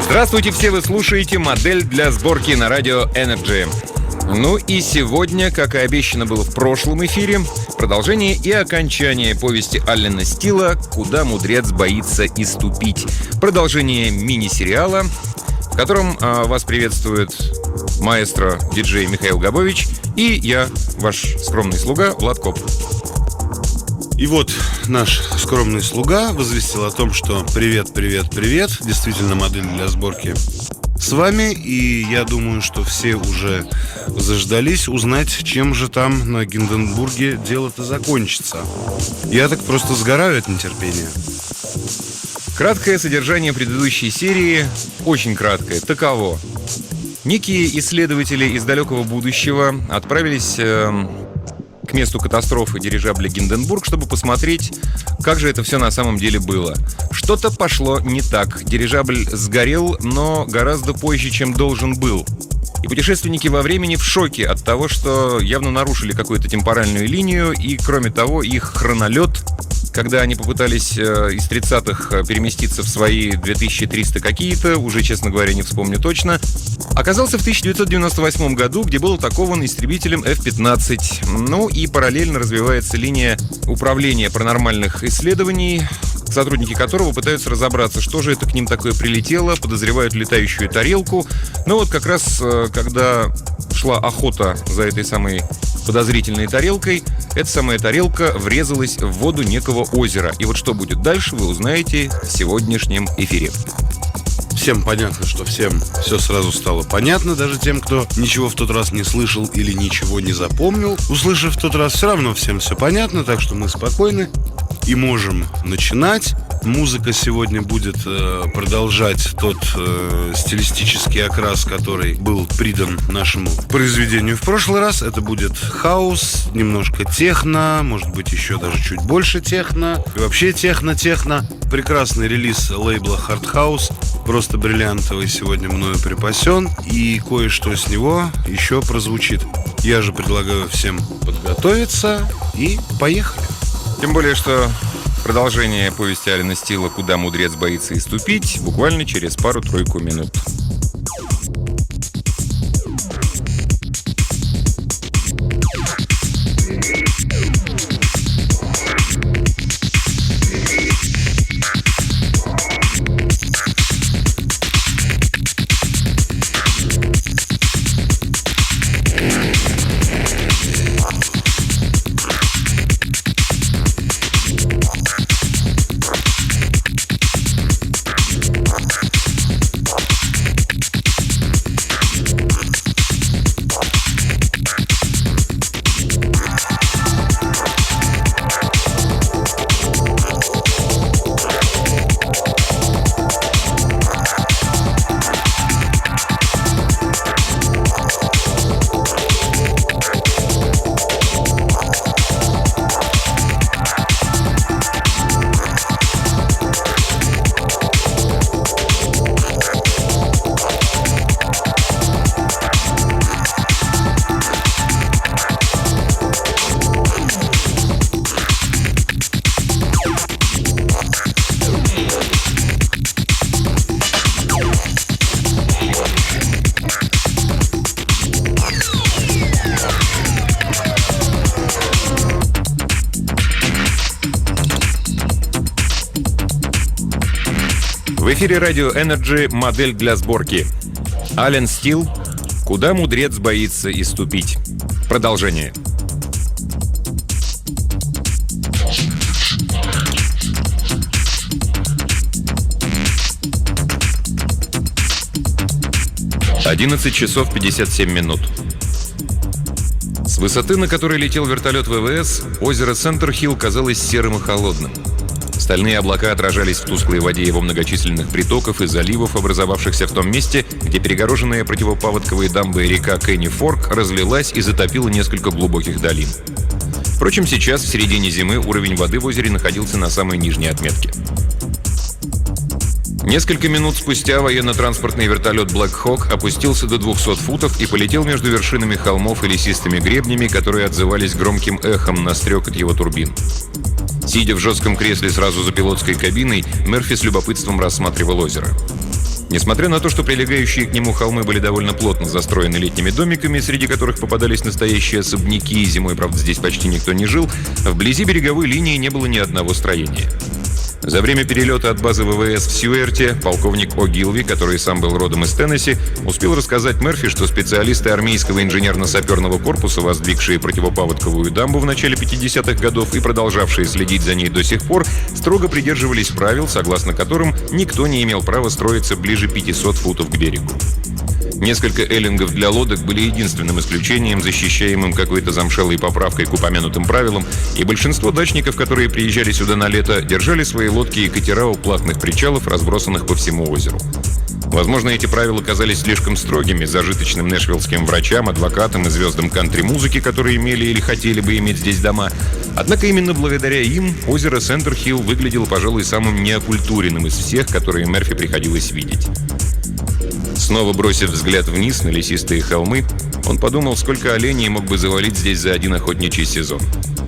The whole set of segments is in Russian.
Здравствуйте все, вы слушаете «Модель для сборки» на радио Energy. Ну и сегодня, как и обещано было в прошлом эфире, продолжение и окончание повести Аллена Стила «Куда мудрец боится иступить». Продолжение мини-сериала, в котором вас приветствует маэстро диджей Михаил Габович и я, ваш скромный слуга Влад Коп. И вот наш скромный слуга возвестил о том, что привет, действительно модель для сборки с вами. И я думаю, что все уже заждались узнать, чем же там на Гинденбурге дело-то закончится. Я так просто сгораю от нетерпения. Краткое содержание предыдущей серии, очень краткое, таково. Некие исследователи из далекого будущего отправились к месту катастрофы дирижабля «Гинденбург», чтобы посмотреть, как же это все на самом деле было. Что-то пошло не так. Дирижабль сгорел, но гораздо позже, чем должен был. И путешественники во времени в шоке от того, что явно нарушили какую-то темпоральную линию, и, кроме того, их хронолет, когда они попытались из 30-х переместиться в свои 2300 какие-то, уже, честно говоря, не вспомню точно, оказался в 1998 году, где был атакован истребителем F-15. Ну и параллельно развивается линия управления паранормальных исследований, сотрудники которого пытаются разобраться, что же это к ним такое прилетело, подозревают летающую тарелку. Но вот как раз, когда шла охота за этой самой подозрительной тарелкой, эта самая тарелка врезалась в воду некого озера. И вот что будет дальше, вы узнаете в сегодняшнем эфире. Всем понятно, что всем все сразу стало понятно, даже тем, кто ничего в тот раз не слышал или ничего не запомнил. Услышав в тот раз, все равно всем все понятно, так что мы спокойны и можем начинать. Музыка сегодня будет продолжать тот стилистический окрас, который был придан нашему произведению в прошлый раз. Это будет хаус, немножко техно, может быть еще даже чуть больше техно. И вообще техно. Прекрасный релиз лейбла Hard House, просто бриллиантовый, сегодня мною припасен. И кое-что с него еще прозвучит. Я же предлагаю всем подготовиться и поехали. Тем более, что продолжение повести Аллена Стила «Куда мудрец боится иступить» буквально через пару-тройку минут. В эфире радио Energy «Модель для сборки». Аллен Стил «Куда мудрец боится иступить». Продолжение. «11 часов 57 минут». С высоты, на которой летел вертолет ВВС, озеро Сентер-Хилл казалось серым и холодным. Стальные облака отражались в тусклой воде его многочисленных притоков и заливов, образовавшихся в том месте, где перегороженная противопаводковой дамбой река Кенни-Форк разлилась и затопила несколько глубоких долин. Впрочем, сейчас, в середине зимы, уровень воды в озере находился на самой нижней отметке. Несколько минут спустя военно-транспортный вертолет Black Hawk опустился до 200 футов и полетел между вершинами холмов и лесистыми гребнями, которые отзывались громким эхом на стрекот его турбин. Сидя в жестком кресле сразу за пилотской кабиной, Мерфи с любопытством рассматривал озеро. Несмотря на то, что прилегающие к нему холмы были довольно плотно застроены летними домиками, среди которых попадались настоящие особняки, и зимой, правда, здесь почти никто не жил, вблизи береговой линии не было ни одного строения. За время перелета от базы ВВС в Сьюэрте полковник О'Гилви, который сам был родом из Теннесси, успел рассказать Мерфи, что специалисты армейского инженерно-саперного корпуса, воздвигшие противопаводковую дамбу в начале 50-х годов и продолжавшие следить за ней до сих пор, строго придерживались правил, согласно которым никто не имел права строиться ближе 500 футов к берегу. Несколько эллингов для лодок были единственным исключением, защищаемым какой-то замшелой поправкой к упомянутым правилам, и большинство дачников, которые приезжали сюда на лето, держали свои лодки и катера у платных причалов, разбросанных по всему озеру. Возможно, эти правила казались слишком строгими зажиточным нэшвиллским врачам, адвокатам и звездам кантри-музыки, которые имели или хотели бы иметь здесь дома. Однако именно благодаря им озеро Сентер-Хилл выглядело, пожалуй, самым неокультуренным из всех, которые Мерфи приходилось видеть. Снова бросив взгляд вниз на лесистые холмы, он подумал, сколько оленей мог бы завалить здесь за один охотничий сезон.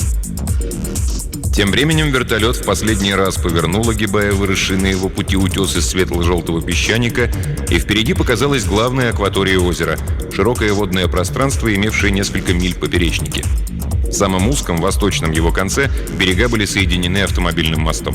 Тем временем вертолет в последний раз повернул, огибая выросший на его пути утес из светло-желтого песчаника, и впереди показалась главная акватория озера — широкое водное пространство, имевшее несколько миль поперечнике. В самом узком, восточном его конце берега были соединены автомобильным мостом.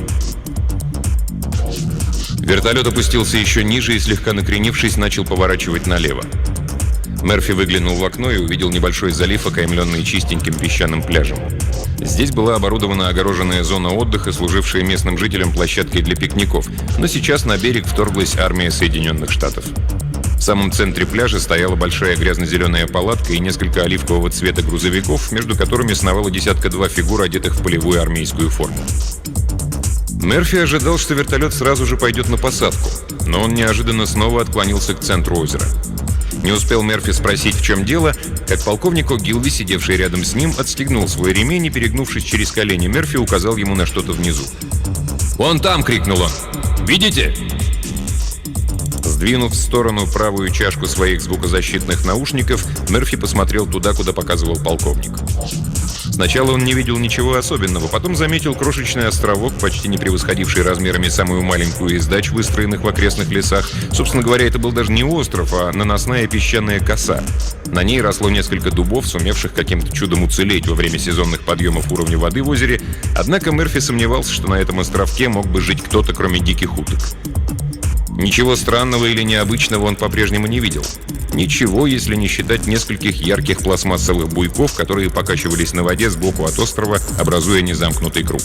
Вертолет опустился еще ниже и, слегка накренившись, начал поворачивать налево. Мерфи выглянул в окно и увидел небольшой залив, окаймленный чистеньким песчаным пляжем. Здесь была оборудована огороженная зона отдыха, служившая местным жителям площадкой для пикников, но сейчас на берег вторглась армия Соединенных Штатов. В самом центре пляжа стояла большая грязно-зеленая палатка и несколько оливкового цвета грузовиков, между которыми сновало десятка-два фигур, одетых в полевую армейскую форму. Мерфи ожидал, что вертолет сразу же пойдет на посадку, но он неожиданно снова отклонился к центру озера. Не успел Мерфи спросить, в чем дело, как полковник О'Гилви, сидевший рядом с ним, отстегнул свой ремень и, перегнувшись через колени Мерфи, указал ему на что-то внизу. «Вон там!» — крикнул он. «Видите?» Сдвинув в сторону правую чашку своих звукозащитных наушников, Мерфи посмотрел туда, куда показывал полковник. Сначала он не видел ничего особенного, потом заметил крошечный островок, почти не превосходивший размерами самую маленькую из дач, выстроенных в окрестных лесах. Собственно говоря, это был даже не остров, а наносная песчаная коса. На ней росло несколько дубов, сумевших каким-то чудом уцелеть во время сезонных подъемов уровня воды в озере, однако Мерфи сомневался, что на этом островке мог бы жить кто-то, кроме диких уток. Ничего странного или необычного он по-прежнему не видел. Ничего, если не считать нескольких ярких пластмассовых буйков, которые покачивались на воде сбоку от острова, образуя незамкнутый круг.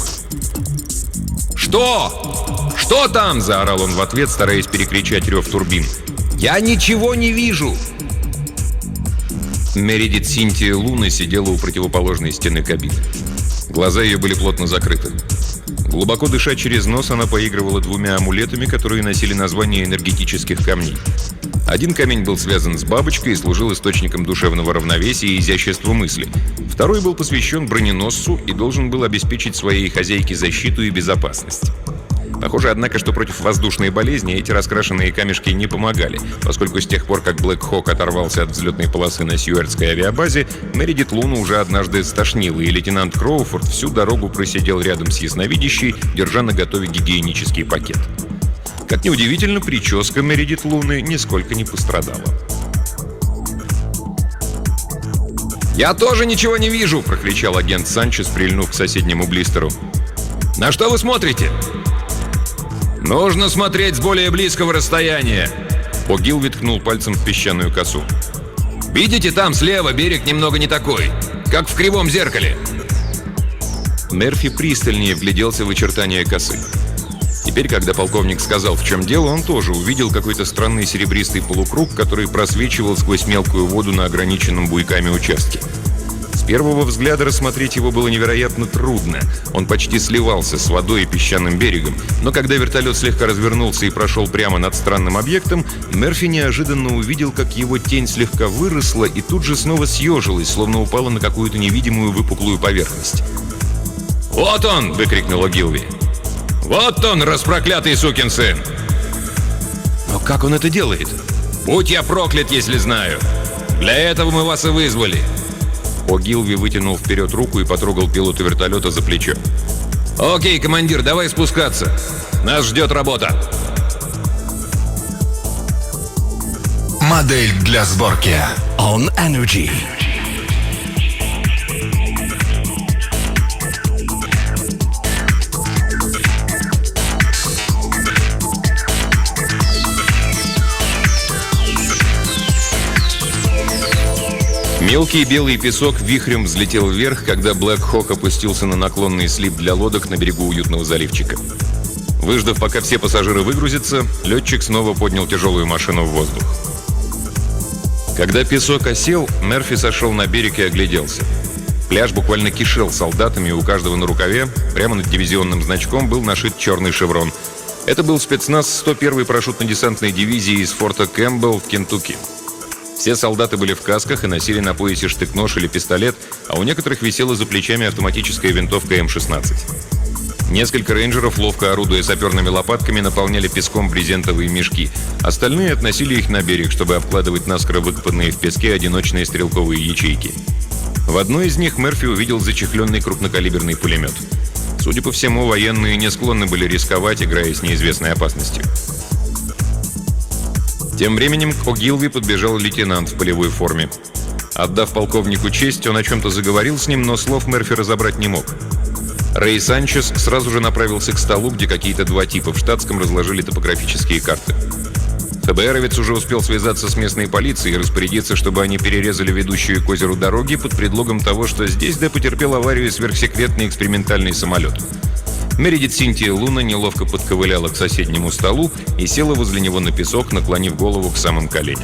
«Что? Что там?» – заорал он в ответ, стараясь перекричать рев турбин. «Я ничего не вижу!» Мередит Синтия Луна сидела у противоположной стены кабины. Глаза ее были плотно закрыты. Глубоко дыша через нос, она поигрывала двумя амулетами, которые носили название энергетических камней. Один камень был связан с бабочкой и служил источником душевного равновесия и изящества мысли. Второй был посвящен броненосцу и должен был обеспечить своей хозяйке защиту и безопасность. Похоже, однако, что против воздушной болезни эти раскрашенные камешки не помогали, поскольку с тех пор, как Блэк Хок оторвался от взлетной полосы на Сьюэртской авиабазе, Мередит Луну уже однажды стошнило, и лейтенант Кроуфорд всю дорогу просидел рядом с ясновидящей, держа наготове гигиенический пакет. Как ни удивительно, прическа Мередит Луны нисколько не пострадала. «Я тоже ничего не вижу!» — прокричал агент Санчес, прильнув к соседнему блистеру. «На что вы смотрите?» «Нужно смотреть с более близкого расстояния!» О'Гилви ткнул пальцем в песчаную косу. «Видите, там слева берег немного не такой, как в кривом зеркале!» Мерфи пристальнее вгляделся в очертания косы. Теперь, когда полковник сказал, в чем дело, он тоже увидел какой-то странный серебристый полукруг, который просвечивал сквозь мелкую воду на ограниченном буйками участке. С первого взгляда рассмотреть его было невероятно трудно. Он почти сливался с водой и песчаным берегом. Но когда вертолет слегка развернулся и прошел прямо над странным объектом, Мерфи неожиданно увидел, как его тень слегка выросла и тут же снова съежилась, словно упала на какую-то невидимую выпуклую поверхность. «Вот он!» — выкрикнул О'Гилви. «Вот он, распроклятый сукин сын!» «Но как он это делает?» «Будь я проклят, если знаю! Для этого мы вас и вызвали!» О'Гилви вытянул вперед руку и потрогал пилота вертолета за плечо. «Окей, командир, давай спускаться! Нас ждет работа!» Модель для сборки. On Energy. Мелкий белый песок вихрем взлетел вверх, когда Black Hawk опустился на наклонный слип для лодок на берегу уютного заливчика. Выждав, пока все пассажиры выгрузятся, летчик снова поднял тяжелую машину в воздух. Когда песок осел, Мерфи сошел на берег и огляделся. Пляж буквально кишел солдатами, и у каждого на рукаве, прямо над дивизионным значком, был нашит черный шеврон. Это был спецназ 101-й парашютно-десантной дивизии из форта Кэмпбелл в Кентукки. Все солдаты были в касках и носили на поясе штык-нож или пистолет, а у некоторых висела за плечами автоматическая винтовка М-16. Несколько рейнджеров, ловко орудуя саперными лопатками, наполняли песком брезентовые мешки. Остальные относили их на берег, чтобы обкладывать наскоро выкопанные в песке одиночные стрелковые ячейки. В одной из них Мерфи увидел зачехленный крупнокалиберный пулемет. Судя по всему, военные не склонны были рисковать, играя с неизвестной опасностью. Тем временем к О'Гилви подбежал лейтенант в полевой форме. Отдав полковнику честь, он о чем-то заговорил с ним, но слов Мерфи разобрать не мог. Рэй Санчес сразу же направился к столу, где какие-то два типа в штатском разложили топографические карты. ФБРовец уже успел связаться с местной полицией и распорядиться, чтобы они перерезали ведущую к озеру дороги под предлогом того, что здесь Д потерпел аварию сверхсекретный экспериментальный самолет. Мередит Синтия Луна неловко подковыляла к соседнему столу и села возле него на песок, наклонив голову к самым коленям.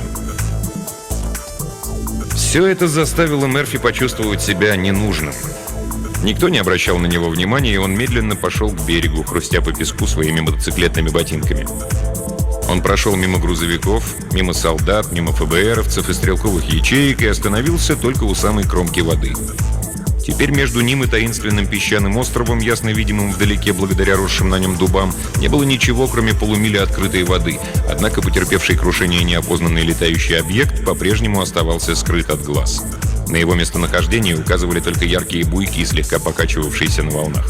Все это заставило Мерфи почувствовать себя ненужным. Никто не обращал на него внимания, и он медленно пошел к берегу, хрустя по песку своими мотоциклетными ботинками. Он прошел мимо грузовиков, мимо солдат, мимо ФБРовцев и стрелковых ячеек и остановился только у самой кромки воды. Теперь между ним и таинственным песчаным островом, ясно видимым вдалеке благодаря росшим на нем дубам, не было ничего, кроме полумили открытой воды. Однако потерпевший крушение неопознанный летающий объект по-прежнему оставался скрыт от глаз. На его местонахождение указывали только яркие буйки, слегка покачивавшиеся на волнах.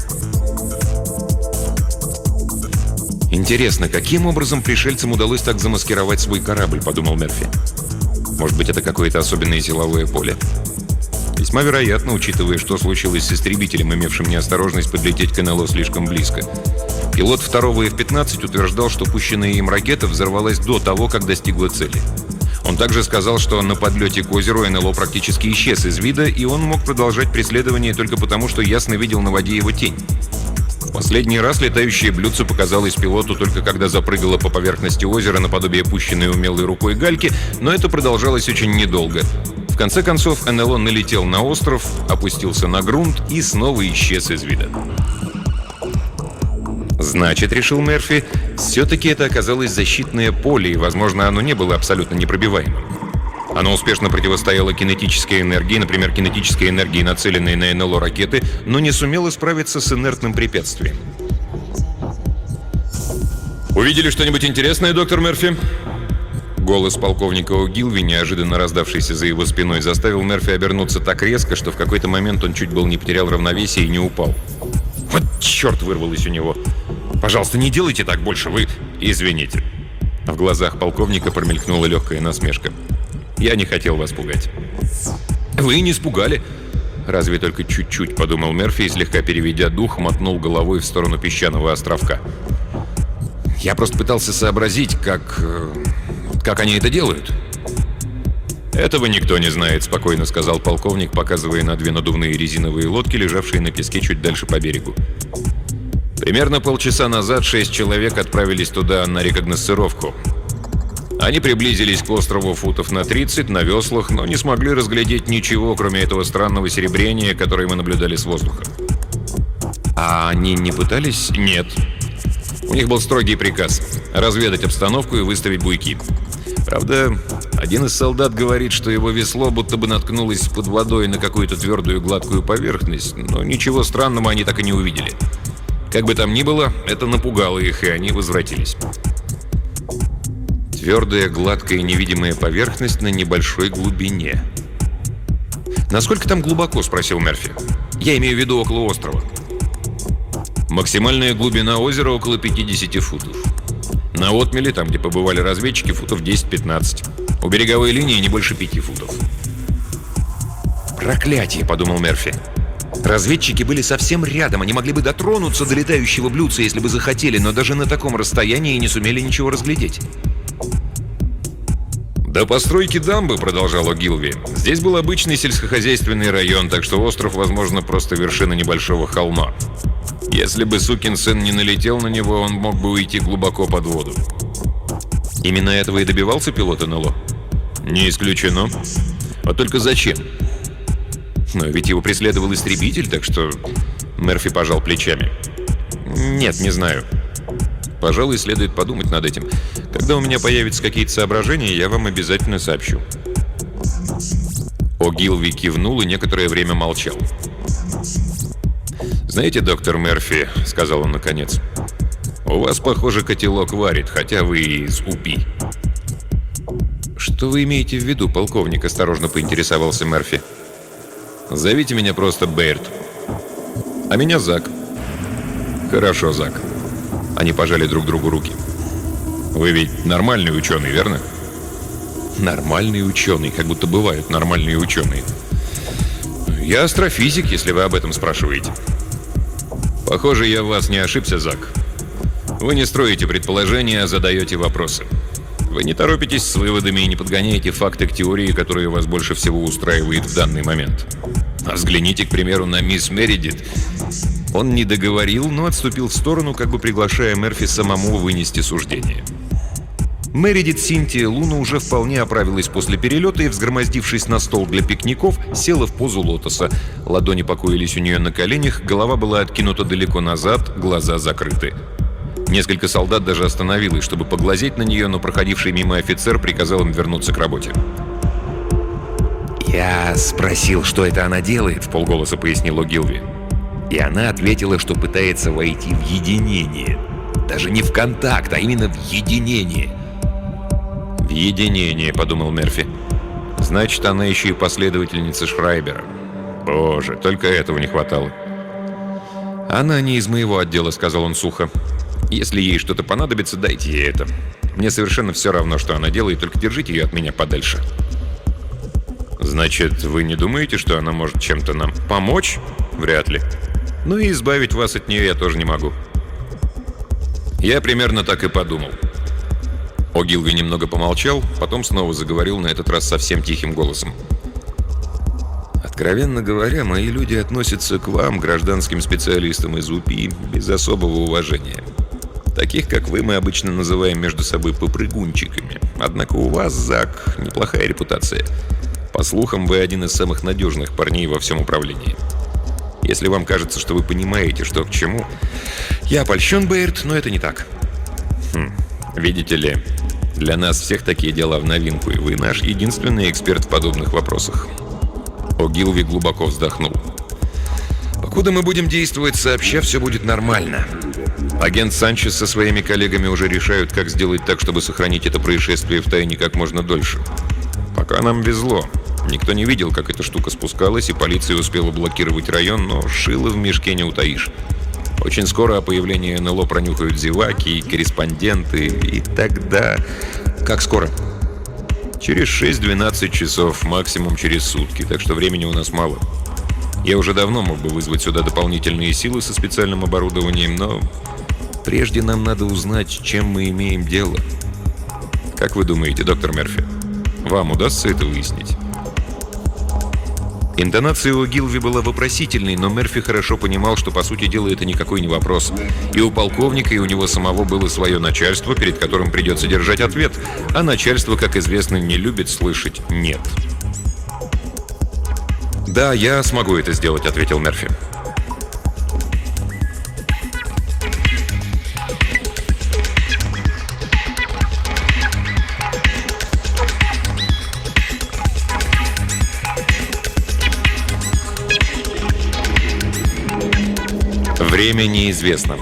«Интересно, каким образом пришельцам удалось так замаскировать свой корабль?» – подумал Мерфи. «Может быть, это какое-то особенное силовое поле?» Весьма вероятно, учитывая, что случилось с истребителем, имевшим неосторожность подлететь к НЛО слишком близко. Пилот второго F-15 утверждал, что пущенная им ракета взорвалась до того, как достигла цели. Он также сказал, что на подлете к озеру НЛО практически исчез из вида, и он мог продолжать преследование только потому, что ясно видел на воде его тень. В последний раз летающее блюдце показалось пилоту только когда запрыгало по поверхности озера наподобие пущенной умелой рукой гальки, но это продолжалось очень недолго. В конце концов, НЛО налетел на остров, опустился на грунт и снова исчез из вида. Значит, решил Мерфи, все-таки это оказалось защитное поле, и, возможно, оно не было абсолютно непробиваемым. Оно успешно противостояло кинетической энергии, например, кинетической энергии, нацеленной на НЛО ракеты, но не сумело справиться с инертным препятствием. «Увидели что-нибудь интересное, доктор Мерфи?» Голос полковника О'Гилви, неожиданно раздавшийся за его спиной, заставил Мерфи обернуться так резко, что в какой-то момент он чуть было не потерял равновесие и не упал. «Вот черт!» — вырвалось у него. «Пожалуйста, не делайте так больше, вы...» «Извините». В глазах полковника промелькнула легкая насмешка. «Я не хотел вас пугать». «Вы не испугали». «Разве только чуть-чуть», — подумал Мерфи и, слегка переведя дух, мотнул головой в сторону песчаного островка. «Я просто пытался сообразить, как они это делают». «Этого никто не знает», — спокойно сказал полковник, показывая на две надувные резиновые лодки, лежавшие на песке чуть дальше по берегу. Примерно полчаса назад 6 человек отправились туда на рекогносцировку. Они приблизились к острову футов на 30 на веслах, но не смогли разглядеть ничего, кроме этого странного серебрения, которое мы наблюдали с воздуха. А они не пытались? Нет. У них был строгий приказ – разведать обстановку и выставить буйки. Правда, один из солдат говорит, что его весло будто бы наткнулось под водой на какую-то твердую гладкую поверхность, но ничего странного они так и не увидели. Как бы там ни было, это напугало их, и они возвратились. Твердая, гладкая, невидимая поверхность на небольшой глубине. «Насколько там глубоко?» – спросил Мерфи. «Я имею в виду около острова». Максимальная глубина озера около 50 футов. На отмеле, там, где побывали разведчики, футов 10-15. У береговой линии не больше 5 футов. «Проклятие!» — подумал Мерфи. Разведчики были совсем рядом, они могли бы дотронуться до летающего блюдца, если бы захотели, но даже на таком расстоянии не сумели ничего разглядеть. «До постройки дамбы, — продолжал О'Гилви, — здесь был обычный сельскохозяйственный район, так что остров, возможно, просто вершина небольшого холма. Если бы сукин сын не налетел на него, он мог бы уйти глубоко под воду». Именно этого и добивался пилот НЛО? Не исключено. А только зачем? Но ведь его преследовал истребитель, так что... Мерфи пожал плечами. Нет, не знаю. Пожалуй, следует подумать над этим. Когда у меня появятся какие-то соображения, я вам обязательно сообщу. О'Гилви кивнул и некоторое время молчал. «Знаете, доктор Мерфи, — сказал он наконец, — у вас, похоже, котелок варит, хотя вы и из УПИ». «Что вы имеете в виду, полковник?» — осторожно поинтересовался Мерфи. «Зовите меня просто Бэйрд. А меня Зак». «Хорошо, Зак». Они пожали друг другу руки. «Вы ведь нормальный ученый, верно?» «Нормальный ученый, как будто бывают нормальные ученые». «Я астрофизик, если вы об этом спрашиваете». «Похоже, я в вас не ошибся, Зак. Вы не строите предположения, а задаете вопросы. Вы не торопитесь с выводами и не подгоняете факты к теории, которая вас больше всего устраивает в данный момент. А взгляните, к примеру, на мисс Мередит». Он не договорил, но отступил в сторону, как бы приглашая Мерфи самому вынести суждение. Мередит Синтия Луна уже вполне оправилась после перелета и, взгромоздившись на стол для пикников, села в позу лотоса. Ладони покоились у нее на коленях, голова была откинута далеко назад, глаза закрыты. Несколько солдат даже остановилось, чтобы поглазеть на нее, но проходивший мимо офицер приказал им вернуться к работе. «Я спросил, что это она делает», — вполголоса пояснил О'Гилви. И она ответила, что пытается войти в единение. Даже не в контакт, а именно в единение. «В единение», — подумал Мерфи. «Значит, она еще и последовательница Шрайбера. Боже, только этого не хватало». «Она не из моего отдела», — сказал он сухо. «Если ей что-то понадобится, дайте ей это. Мне совершенно все равно, что она делает, только держите ее от меня подальше». «Значит, вы не думаете, что она может чем-то нам помочь?» «Вряд ли. Ну и избавить вас от нее я тоже не могу». «Я примерно так и подумал». О'Гилви немного помолчал, потом снова заговорил, на этот раз совсем тихим голосом. «Откровенно говоря, мои люди относятся к вам, гражданским специалистам из УПИ, без особого уважения. Таких, как вы, мы обычно называем между собой попрыгунчиками. Однако у вас, Зак, неплохая репутация. По слухам, вы один из самых надежных парней во всем управлении. Если вам кажется, что вы понимаете, что к чему, я польщен, Бэйрд, но это не так. Видите ли, для нас всех такие дела в новинку, и вы наш единственный эксперт в подобных вопросах». О'Гилви глубоко вздохнул. «Покуда мы будем действовать сообща, все будет нормально. Агент Санчес со своими коллегами уже решают, как сделать так, чтобы сохранить это происшествие в тайне как можно дольше. Пока нам везло. Никто не видел, как эта штука спускалась, и полиция успела блокировать район, но шило в мешке не утаишь. Очень скоро о появлении НЛО пронюхают зеваки, корреспонденты, и тогда... Как скоро? Через 6-12 часов, максимум через сутки, так что времени у нас мало. Я уже давно мог бы вызвать сюда дополнительные силы со специальным оборудованием, но прежде нам надо узнать, с чем мы имеем дело. Как вы думаете, доктор Мерфи, вам удастся это выяснить?» Интонация у О'Гилви была вопросительной, но Мерфи хорошо понимал, что, по сути дела, это никакой не вопрос. И у полковника, и у него самого было свое начальство, перед которым придется держать ответ. А начальство, как известно, не любит слышать «нет». «Да, я смогу это сделать», — ответил Мерфи. Время неизвестно.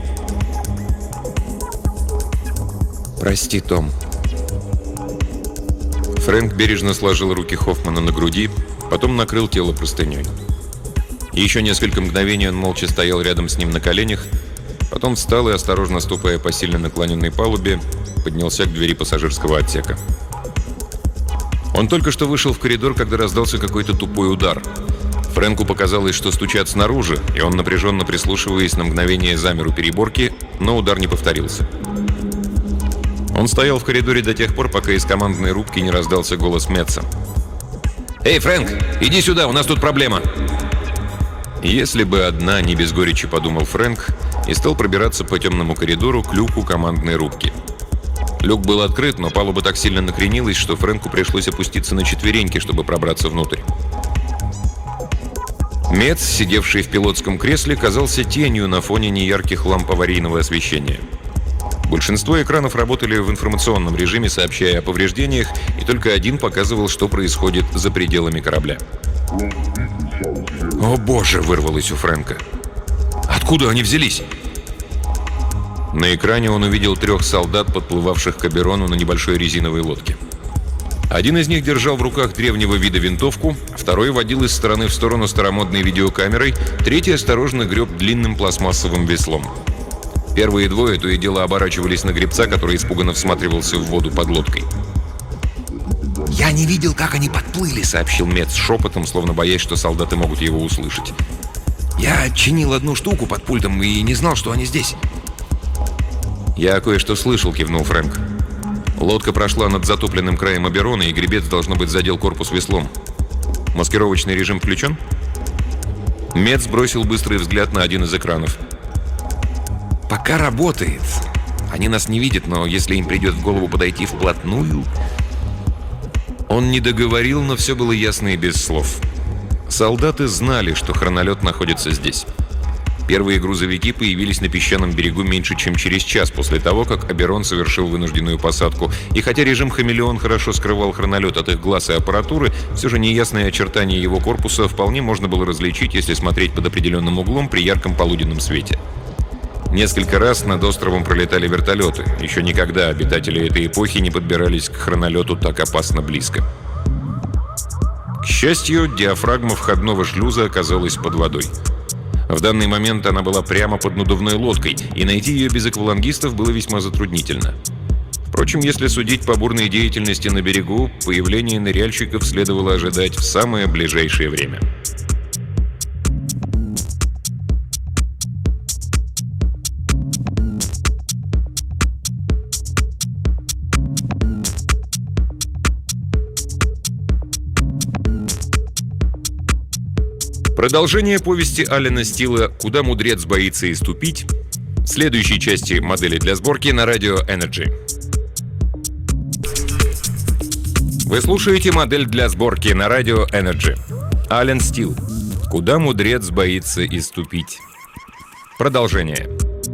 «Прости, Том». Фрэнк бережно сложил руки Хоффмана на груди, потом накрыл тело простыней. Еще несколько мгновений он молча стоял рядом с ним на коленях, Потом встал и, осторожно ступая по сильно наклоненной палубе, поднялся к двери пассажирского отсека. Он только что вышел в коридор, когда раздался какой-то тупой удар. Фрэнку показалось, что стучат снаружи, и он, напряженно прислушиваясь, на мгновение замер у переборки, но удар не повторился. Он стоял в коридоре до тех пор, пока из командной рубки не раздался голос Метса. «Эй, Фрэнк, иди сюда, у нас тут проблема!» Если бы одна, не без горечи, подумал Фрэнк, и стал пробираться по темному коридору к люку командной рубки. Люк был открыт, но палуба так сильно накренилась, что Фрэнку пришлось опуститься на четвереньки, чтобы пробраться внутрь. Метс, сидевший в пилотском кресле, казался тенью на фоне неярких ламп аварийного освещения. Большинство экранов работали в информационном режиме, сообщая о повреждениях, и только один показывал, что происходит за пределами корабля. «О боже!» — вырвалось у Фрэнка. «Откуда они взялись?» На экране он увидел 3 солдат, подплывавших к Оберону на небольшой резиновой лодке. Один из них держал в руках древнего вида винтовку, второй водил из стороны в сторону старомодной видеокамерой, третий осторожно греб длинным пластмассовым веслом. Первые двое то и дело оборачивались на гребца, который испуганно всматривался в воду под лодкой. «Я не видел, как они подплыли», — сообщил Метс шепотом, словно боясь, что солдаты могут его услышать. «Я чинил одну штуку под пультом и не знал, что они здесь». «Я кое-что слышал», — кивнул Фрэнк. Лодка прошла над затопленным краем Оберона, и гребец, должно быть, задел корпус веслом. Маскировочный режим включен? Метс бросил быстрый взгляд на один из экранов. «Пока работает. Они нас не видят, но если им придет в голову подойти вплотную...» Он не договорил, но все было ясно и без слов. Солдаты знали, что хронолет находится здесь. Первые грузовики появились на песчаном берегу меньше, чем через час после того, как Оберон совершил вынужденную посадку. И хотя режим «Хамелеон» хорошо скрывал хронолет от их глаз и аппаратуры, все же неясные очертания его корпуса вполне можно было различить, если смотреть под определенным углом при ярком полуденном свете. Несколько раз над островом пролетали вертолеты. Еще никогда обитатели этой эпохи не подбирались к хронолету так опасно близко. К счастью, диафрагма входного шлюза оказалась под водой. В данный момент она была прямо под надувной лодкой, и найти ее без аквалангистов было весьма затруднительно. Впрочем, если судить по бурной деятельности на берегу, появление ныряльщиков следовало ожидать в самое ближайшее время. Продолжение повести Аллена Стила «Куда мудрец боится иступить» в следующей части модели для сборки на радио Energy. Вы слушаете модель для сборки на радио Energy. Аллен Стил «Куда мудрец боится иступить». Продолжение.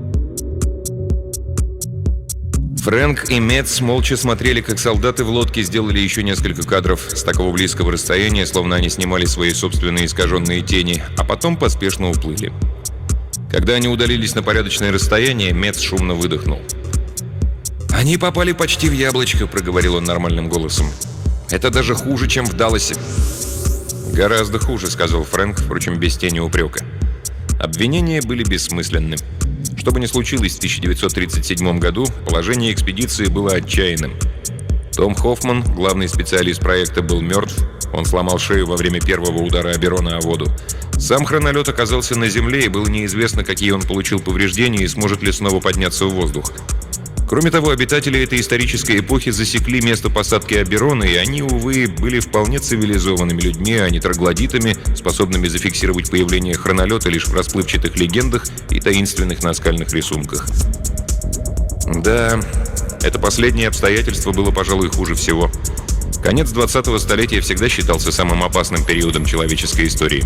Фрэнк и Метс молча смотрели, как солдаты в лодке сделали еще несколько кадров с такого близкого расстояния, словно они снимали свои собственные искаженные тени, а потом поспешно уплыли. Когда они удалились на порядочное расстояние, Метс шумно выдохнул. «Они попали почти в яблочко», — проговорил он нормальным голосом. «Это даже хуже, чем в Далласе». «Гораздо хуже», — сказал Фрэнк, впрочем, без тени упрека. Обвинения были бессмысленны. Что бы ни случилось в 1937 году, положение экспедиции было отчаянным. Том Хоффман, главный специалист проекта, был мертв. Он сломал шею во время первого удара Оберона о воду. Сам хронолет оказался на земле, и было неизвестно, какие он получил повреждения и сможет ли снова подняться в воздух. Кроме того, обитатели этой исторической эпохи засекли место посадки Оберона, и они, увы, были вполне цивилизованными людьми, а не троглодитами, способными зафиксировать появление хронолета лишь в расплывчатых легендах и таинственных наскальных рисунках. Да, это последнее обстоятельство было, пожалуй, хуже всего. Конец 20-го столетия всегда считался самым опасным периодом человеческой истории.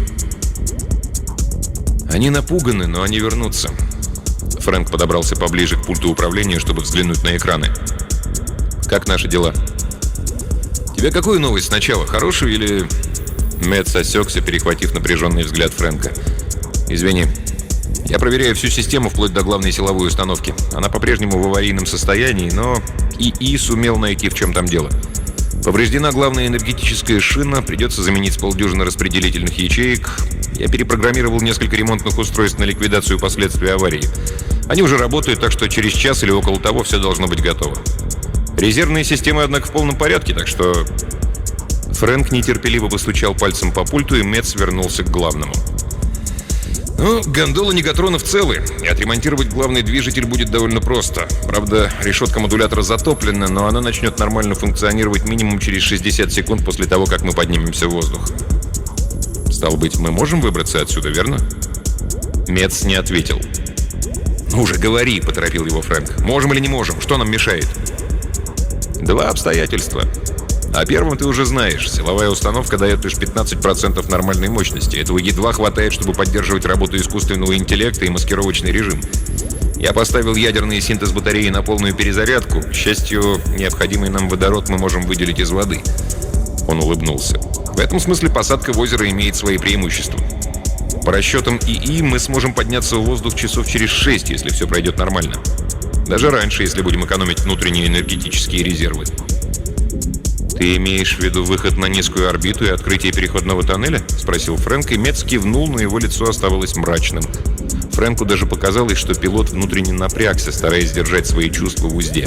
Они напуганы, но они вернутся. Фрэнк подобрался поближе к пульту управления, чтобы взглянуть на экраны. «Как наши дела?» «Тебе какую новость сначала, хорошую или...» Метс осекся, перехватив напряженный взгляд Фрэнка. «Извини. Я проверяю всю систему вплоть до главной силовой установки. Она по-прежнему в аварийном состоянии, но ИИ сумел найти, в чем там дело. Повреждена главная энергетическая шина, придется заменить с полдюжины распределительных ячеек. Я перепрограммировал несколько ремонтных устройств на ликвидацию последствий аварии. Они уже работают, так что через час или около того все должно быть готово. Резервные системы, однако, в полном порядке, так что... Фрэнк нетерпеливо постучал пальцем по пульту, и Метс вернулся к главному. Ну, гондолы негатронов целы, и отремонтировать главный движитель будет довольно просто. Правда, решетка модулятора затоплена, но она начнет нормально функционировать минимум через 60 секунд после того, как мы поднимемся в воздух. Стало быть, мы можем выбраться отсюда, верно? Метс не ответил. «Ну уже говори», — поторопил его Фрэнк. «Можем или не можем? Что нам мешает?» «Два обстоятельства. О первом ты уже знаешь. Силовая установка дает лишь 15% нормальной мощности. Этого едва хватает, чтобы поддерживать работу искусственного интеллекта и маскировочный режим. Я поставил ядерный синтез батареи на полную перезарядку. К счастью, необходимый нам водород мы можем выделить из воды». Он улыбнулся. «В этом смысле посадка в озеро имеет свои преимущества. По расчетам ИИ мы сможем подняться в воздух часов через 6, если все пройдет нормально. Даже раньше, если будем экономить внутренние энергетические резервы». «Ты имеешь в виду выход на низкую орбиту и открытие переходного тоннеля?» — спросил Фрэнк, и Метс кивнул, но его лицо оставалось мрачным. Фрэнку даже показалось, что пилот внутренне напрягся, стараясь держать свои чувства в узде.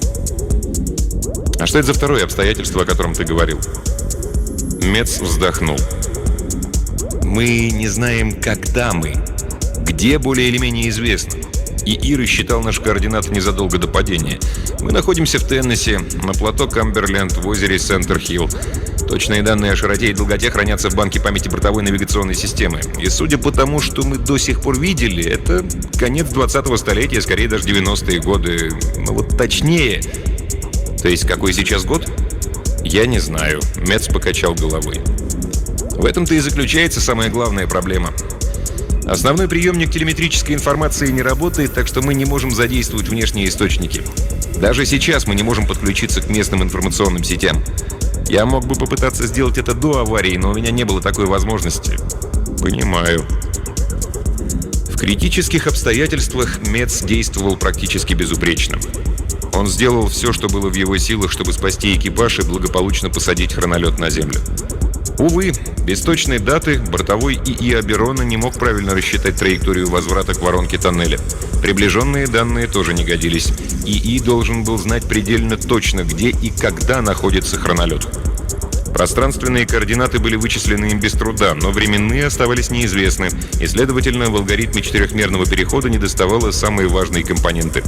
«А что это за второе обстоятельство, о котором ты говорил?» Метс вздохнул. «Мы не знаем, когда мы. Где более или менее известно. ИИ рассчитал наши координаты незадолго до падения. Мы находимся в Теннесси, на плато Камберленд, в озере Сентер-Хилл. Точные данные о широте и долготе хранятся в банке памяти бортовой навигационной системы. И судя по тому, что мы до сих пор видели, это конец 20-го столетия, скорее даже 90-е годы. Ну вот точнее. То есть какой сейчас год? Я не знаю. Метс покачал головой. В этом-то и заключается самая главная проблема. Основной приемник телеметрической информации не работает, так что мы не можем задействовать внешние источники. Даже сейчас мы не можем подключиться к местным информационным сетям. Я мог бы попытаться сделать это до аварии, но у меня не было такой возможности. Понимаю. В критических обстоятельствах Метс действовал практически безупречно. Он сделал все, что было в его силах, чтобы спасти экипаж и благополучно посадить хронолет на землю. Увы, без точной даты бортовой ИИ Оберона не мог правильно рассчитать траекторию возврата к воронке тоннеля. Приближенные данные тоже не годились. ИИ должен был знать предельно точно, где и когда находится хронолет. Пространственные координаты были вычислены им без труда, но временные оставались неизвестны, и, следовательно, в алгоритме четырехмерного перехода недоставало самые важные компоненты.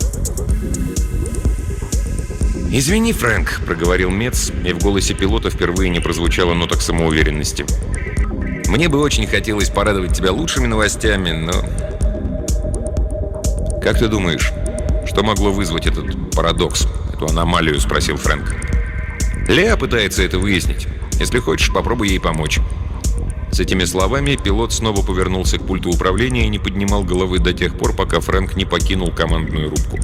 «Извини, Фрэнк», — проговорил Метс, и в голосе пилота впервые не прозвучало ноток самоуверенности. «Мне бы очень хотелось порадовать тебя лучшими новостями, но...» «Как ты думаешь, что могло вызвать этот парадокс, эту аномалию?» — спросил Фрэнк. «Леа пытается это выяснить. Если хочешь, попробуй ей помочь». С этими словами пилот снова повернулся к пульту управления и не поднимал головы до тех пор, пока Фрэнк не покинул командную рубку.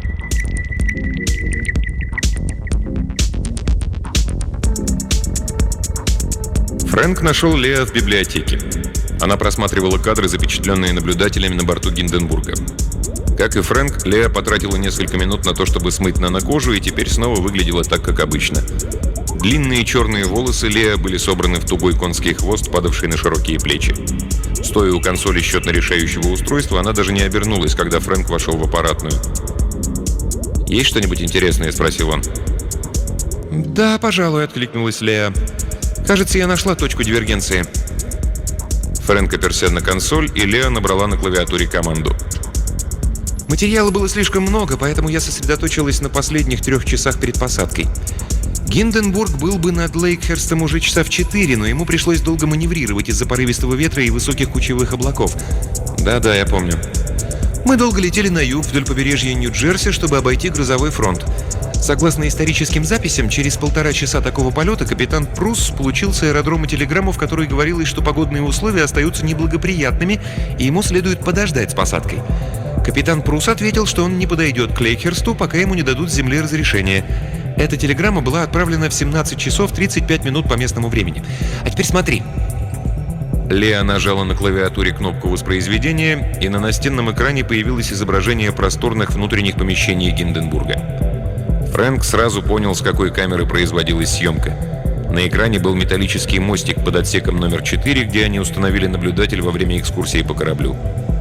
Фрэнк нашел Леа в библиотеке. Она просматривала кадры, запечатленные наблюдателями на борту Гинденбурга. Как и Фрэнк, Леа потратила несколько минут на то, чтобы смыть нанокожу, и теперь снова выглядела так, как обычно. Длинные черные волосы Леа были собраны в тугой конский хвост, падавший на широкие плечи. Стоя у консоли счетно-решающего устройства, она даже не обернулась, когда Фрэнк вошел в аппаратную. «Есть что-нибудь интересное?» — спросил он. «Да, пожалуй», — откликнулась Леа. «Кажется, я нашла точку дивергенции». Фрэнк оперся на консоль, и Леа набрала на клавиатуре команду. Материала было слишком много, поэтому я сосредоточилась на последних 3 часах перед посадкой. Гинденбург был бы над Лейкхерстом уже часа в 4, но ему пришлось долго маневрировать из-за порывистого ветра и высоких кучевых облаков. Да, я помню. Мы долго летели на юг вдоль побережья Нью-Джерси, чтобы обойти грозовой фронт. Согласно историческим записям, через 1,5 часа такого полета капитан Прусс получил с аэродрома телеграмму, в которой говорилось, что погодные условия остаются неблагоприятными, и ему следует подождать с посадкой. Капитан Прусс ответил, что он не подойдет к Лейкхерсту, пока ему не дадут с земли разрешения. Эта телеграмма была отправлена в 17 часов 35 минут по местному времени. А теперь смотри. Леа нажала на клавиатуре кнопку воспроизведения, и на настенном экране появилось изображение просторных внутренних помещений Гинденбурга. Фрэнк сразу понял, с какой камеры производилась съемка. На экране был металлический мостик под отсеком номер 4, где они установили наблюдатель во время экскурсии по кораблю.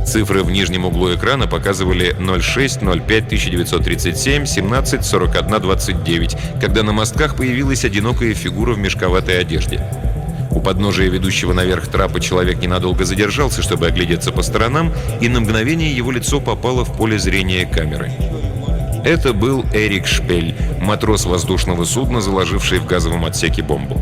Цифры в нижнем углу экрана показывали 06-05-1937, 17-41-29, когда на мостках появилась одинокая фигура в мешковатой одежде. У подножия ведущего наверх трапа человек ненадолго задержался, чтобы оглядеться по сторонам, и на мгновение его лицо попало в поле зрения камеры. Это был Эрик Шпель, матрос воздушного судна, заложивший в газовом отсеке бомбу.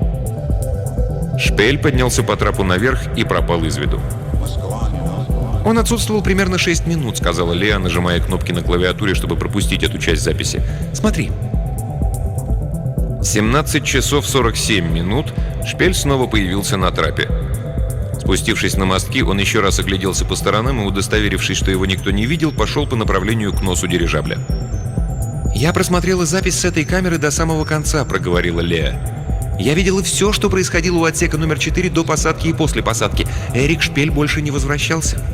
Шпель поднялся по трапу наверх и пропал из виду. «Он отсутствовал примерно 6 минут», — сказала Леа, нажимая кнопки на клавиатуре, чтобы пропустить эту часть записи. «Смотри». 17 часов 47 минут Шпель снова появился на трапе. Спустившись на мостки, он еще раз огляделся по сторонам и, удостоверившись, что его никто не видел, пошел по направлению к носу дирижабля. «Я просмотрела запись с этой камеры до самого конца», — проговорила Леа. «Я видела все, что происходило у отсека номер 4 до посадки и после посадки. Эрик Шпель больше не возвращался».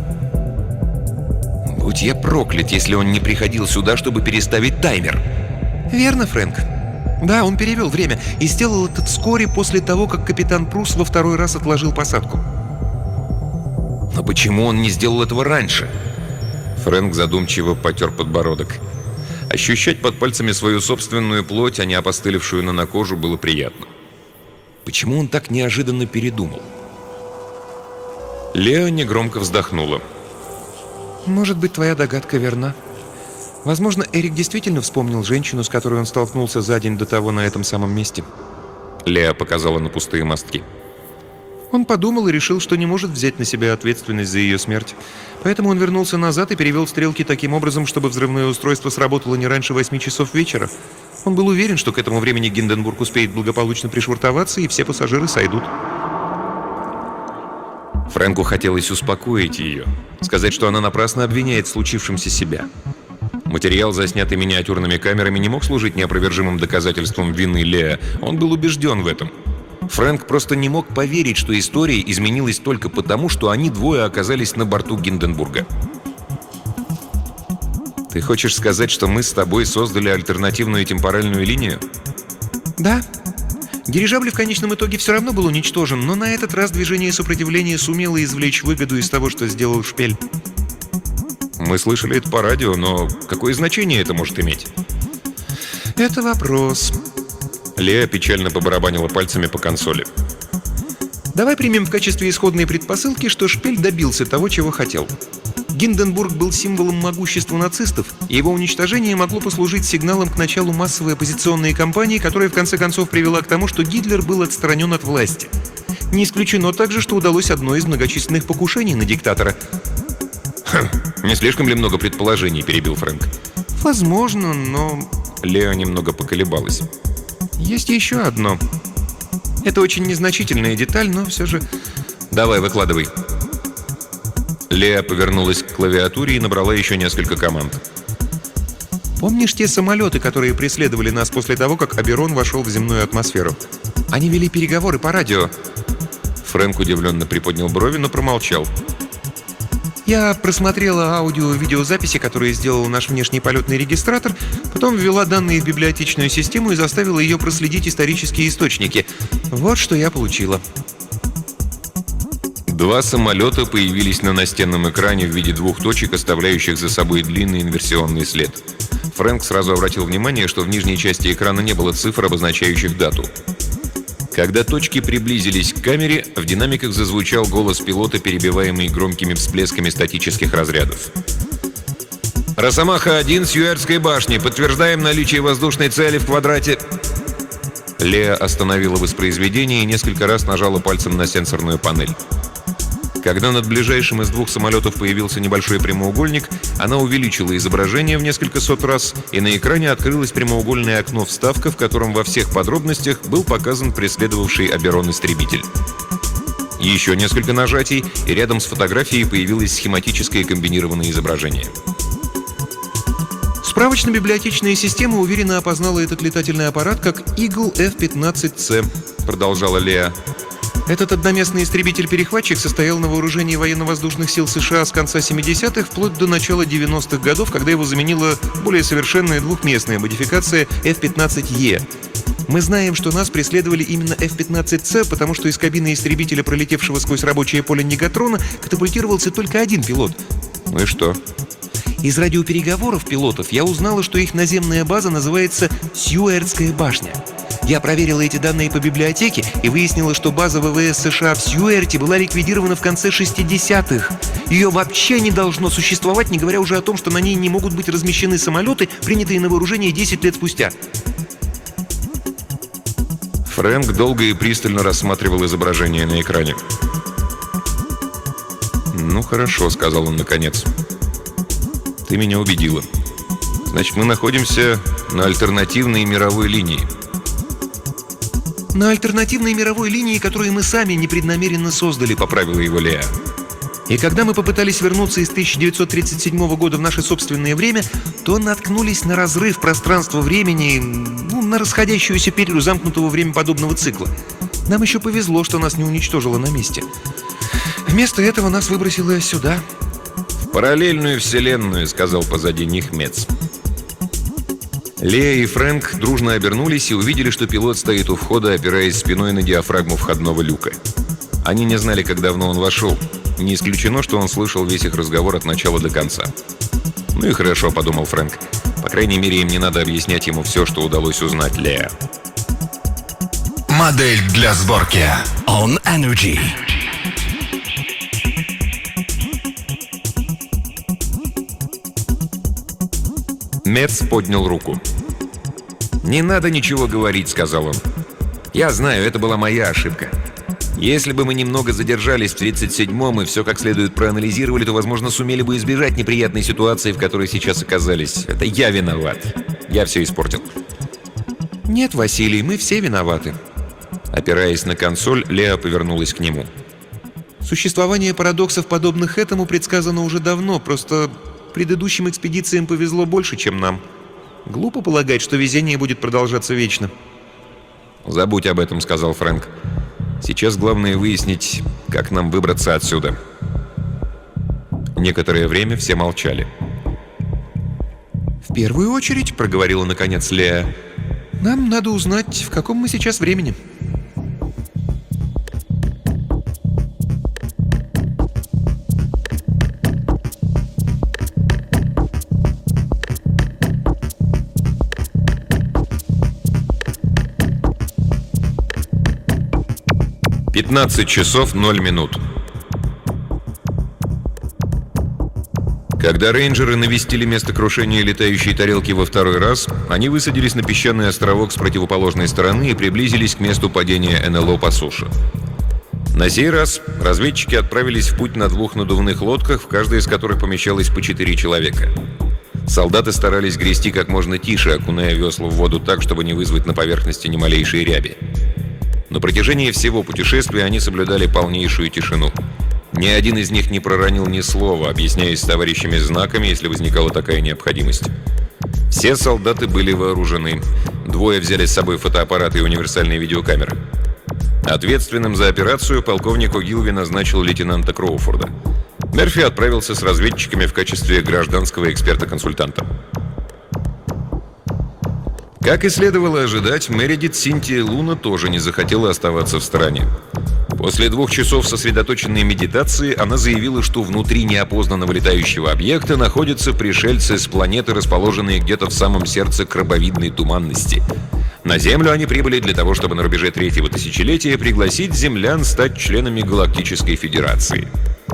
«Будь я проклят, если он не приходил сюда, чтобы переставить таймер». «Верно, Фрэнк. Да, он перевел время и сделал это вскоре после того, как капитан Прус во второй раз отложил посадку». «Но почему он не сделал этого раньше?» Фрэнк задумчиво потер подбородок. Ощущать под пальцами свою собственную плоть, а не опостылевшую на кожу, было приятно. Почему он так неожиданно передумал? Леа негромко вздохнула. «Может быть, твоя догадка верна. Возможно, Эрик действительно вспомнил женщину, с которой он столкнулся за день до того на этом самом месте». Леа показала на пустые мостки. Он подумал и решил, что не может взять на себя ответственность за ее смерть. Поэтому он вернулся назад и перевел стрелки таким образом, чтобы взрывное устройство сработало не раньше 8 часов вечера. Он был уверен, что к этому времени Гинденбург успеет благополучно пришвартоваться, и все пассажиры сойдут. Фрэнку хотелось успокоить ее, сказать, что она напрасно обвиняет в случившемся себя. Материал, заснятый миниатюрными камерами, не мог служить неопровержимым доказательством вины Леа. Он был убежден в этом. Фрэнк просто не мог поверить, что история изменилась только потому, что они двое оказались на борту Гинденбурга. «Ты хочешь сказать, что мы с тобой создали альтернативную темпоральную линию?» «Да. Дирижабль в конечном итоге все равно был уничтожен, но на этот раз движение сопротивления сумело извлечь выгоду из того, что сделал Шпель». «Мы слышали это по радио, но какое значение это может иметь?» «Это вопрос». Леа печально побарабанила пальцами по консоли. «Давай примем в качестве исходной предпосылки, что Шпель добился того, чего хотел. Гинденбург был символом могущества нацистов, и его уничтожение могло послужить сигналом к началу массовой оппозиционной кампании, которая в конце концов привела к тому, что Гитлер был отстранен от власти. Не исключено также, что удалось одно из многочисленных покушений на диктатора». «Не слишком ли много предположений?» – перебил Фрэнк. «Возможно, но...» Леа немного поколебалась. «Есть еще одно. Это очень незначительная деталь, но все же...» «Давай, выкладывай». Леа повернулась к клавиатуре и набрала еще несколько команд. «Помнишь те самолеты, которые преследовали нас после того, как Оберон вошел в земную атмосферу? Они вели переговоры по радио». Фрэнк удивленно приподнял брови, но промолчал. «Я просмотрела аудио- и видеозаписи, которые сделал наш внешний полетный регистратор, потом ввела данные в библиотечную систему и заставила ее проследить исторические источники. Вот что я получила». Два самолета появились на настенном экране в виде двух точек, оставляющих за собой длинный инверсионный след. Фрэнк сразу обратил внимание, что в нижней части экрана не было цифр, обозначающих дату. Когда точки приблизились к камере, в динамиках зазвучал голос пилота, перебиваемый громкими всплесками статических разрядов. «Росомаха-1 с Юэрской башни. Подтверждаем наличие воздушной цели в квадрате...» Леа остановила воспроизведение и несколько раз нажала пальцем на сенсорную панель. Когда над ближайшим из двух самолетов появился небольшой прямоугольник, она увеличила изображение в несколько сот раз, и на экране открылось прямоугольное окно-вставка, в котором во всех подробностях был показан преследовавший Оберон истребитель. Еще несколько нажатий, и рядом с фотографией появилось схематическое комбинированное изображение. «Справочно-библиотечная система уверенно опознала этот летательный аппарат как Eagle F-15C», продолжала Леа. Этот одноместный истребитель-перехватчик состоял на вооружении военно-воздушных сил США с конца 70-х вплоть до начала 90-х годов, когда его заменила более совершенная двухместная модификация F-15E. Мы знаем, что нас преследовали именно F-15C, потому что из кабины истребителя, пролетевшего сквозь рабочее поле Негатрона, катапультировался только один пилот. Ну и что? Из радиопереговоров пилотов я узнала, что их наземная база называется Сьюертская башня. Я проверила эти данные по библиотеке и выяснила, что база ВВС США в Сьюерте была ликвидирована в конце 60-х. Ее вообще не должно существовать, не говоря уже о том, что на ней не могут быть размещены самолеты, принятые на вооружение 10 лет спустя. Фрэнк долго и пристально рассматривал изображение на экране. «Ну хорошо», — сказал он наконец. «Ты меня убедила. Значит, мы находимся на альтернативной мировой линии». «На альтернативной мировой линии, которую мы сами непреднамеренно создали», — поправила его Леа. «И когда мы попытались вернуться из 1937 года в наше собственное время, то наткнулись на разрыв пространства-времени, на расходящуюся петлю замкнутого времяподобного цикла. Нам еще повезло, что нас не уничтожило на месте. Вместо этого нас выбросило сюда». «В параллельную вселенную», — сказал позади них Мец. Леа и Фрэнк дружно обернулись и увидели, что пилот стоит у входа, опираясь спиной на диафрагму входного люка. Они не знали, как давно он вошел. Не исключено, что он слышал весь их разговор от начала до конца. «Ну и хорошо», — подумал Фрэнк. «По крайней мере, им не надо объяснять ему все, что удалось узнать Леа». Модель для сборки On Energy. Мец поднял руку. «Не надо ничего говорить», — сказал он. «Я знаю, это была моя ошибка. Если бы мы немного задержались в 37-м и все как следует проанализировали, то, возможно, сумели бы избежать неприятной ситуации, в которой сейчас оказались. Это я виноват. Я все испортил». «Нет, Василий, мы все виноваты». Опираясь на консоль, Леа повернулась к нему. «Существование парадоксов, подобных этому, предсказано уже давно, просто предыдущим экспедициям повезло больше, чем нам. Глупо полагать, что везение будет продолжаться вечно». «Забудь об этом», — сказал Фрэнк. «Сейчас главное выяснить, как нам выбраться отсюда». Некоторое время все молчали. «В первую очередь», — проговорила наконец Леа, — «нам надо узнать, в каком мы сейчас времени». «15 часов 0 минут». Когда рейнджеры навестили место крушения летающей тарелки во второй раз, они высадились на песчаный островок с противоположной стороны и приблизились к месту падения НЛО по суше. На сей раз разведчики отправились в путь на 2 надувных лодках, в каждой из которых помещалось по 4 человека. Солдаты старались грести как можно тише, окуная весла в воду так, чтобы не вызвать на поверхности ни малейшей ряби. На протяжении всего путешествия они соблюдали полнейшую тишину. Ни один из них не проронил ни слова, объясняясь с товарищами знаками, если возникала такая необходимость. Все солдаты были вооружены. 2 взяли с собой фотоаппараты и универсальные видеокамеры. Ответственным за операцию полковник О'Гилви назначил лейтенанта Кроуфорда. Мерфи отправился с разведчиками в качестве гражданского эксперта-консультанта. Как и следовало ожидать, Мередит Синтия Луна тоже не захотела оставаться в стороне. После 2 часов сосредоточенной медитации она заявила, что внутри неопознанного летающего объекта находятся пришельцы с планеты, расположенные где-то в самом сердце крабовидной туманности. На Землю они прибыли для того, чтобы на рубеже 3-го тысячелетия пригласить землян стать членами Галактической Федерации.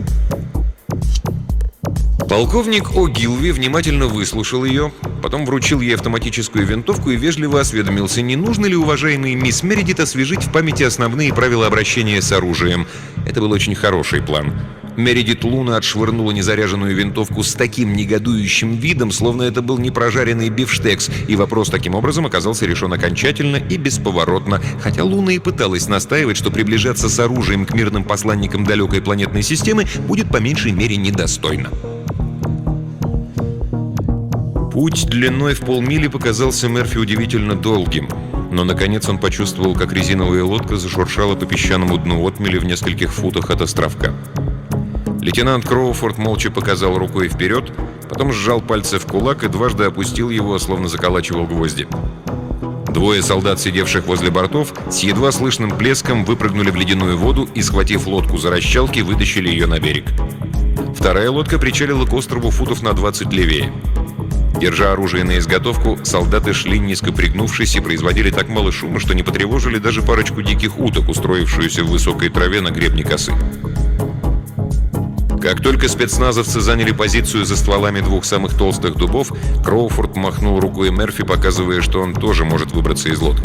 Полковник О'Гилви внимательно выслушал ее, потом вручил ей автоматическую винтовку и вежливо осведомился, не нужно ли уважаемой мисс Мередит освежить в памяти основные правила обращения с оружием. Это был очень хороший план. Мередит Луна отшвырнула незаряженную винтовку с таким негодующим видом, словно это был непрожаренный бифштекс, и вопрос таким образом оказался решен окончательно и бесповоротно, хотя Луна и пыталась настаивать, что приближаться с оружием к мирным посланникам далекой планетной системы будет по меньшей мере недостойно. Путь длиной в полмили показался Мерфи удивительно долгим, но наконец он почувствовал, как резиновая лодка зашуршала по песчаному дну отмели в нескольких футах от островка. Лейтенант Кроуфорд молча показал рукой вперед, потом сжал пальцы в кулак и дважды опустил его, словно заколачивал гвозди. Двое солдат, сидевших возле бортов, с едва слышным плеском выпрыгнули в ледяную воду и, схватив лодку за расщелки, вытащили ее на берег. Вторая лодка причалила к острову футов на 20 левее. Держа оружие на изготовку, солдаты шли, низко пригнувшись, и производили так мало шума, что не потревожили даже парочку диких уток, устроившуюся в высокой траве на гребне косы. Как только спецназовцы заняли позицию за стволами двух самых толстых дубов, Кроуфорд махнул рукой Мерфи, показывая, что он тоже может выбраться из лодки.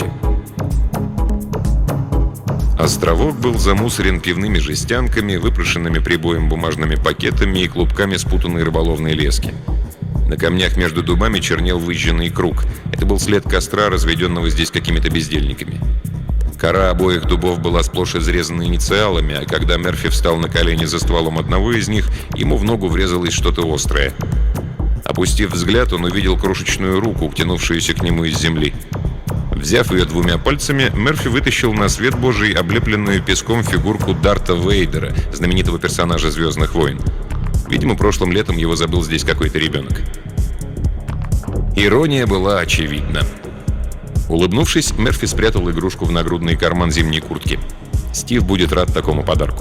Островок был замусорен пивными жестянками, выпрошенными прибоем бумажными пакетами и клубками спутанной рыболовной лески. На камнях между дубами чернел выжженный круг. Это был след костра, разведенного здесь какими-то бездельниками. Кора обоих дубов была сплошь изрезана инициалами, а когда Мерфи встал на колени за стволом одного из них, ему в ногу врезалось что-то острое. Опустив взгляд, он увидел крошечную руку, тянувшуюся к нему из земли. Взяв ее двумя пальцами, Мерфи вытащил на свет Божий облепленную песком фигурку Дарта Вейдера, знаменитого персонажа «Звездных войн». Видимо, прошлым летом его забыл здесь какой-то ребенок. Ирония была очевидна. Улыбнувшись, Мерфи спрятал игрушку в нагрудный карман зимней куртки. Стив будет рад такому подарку.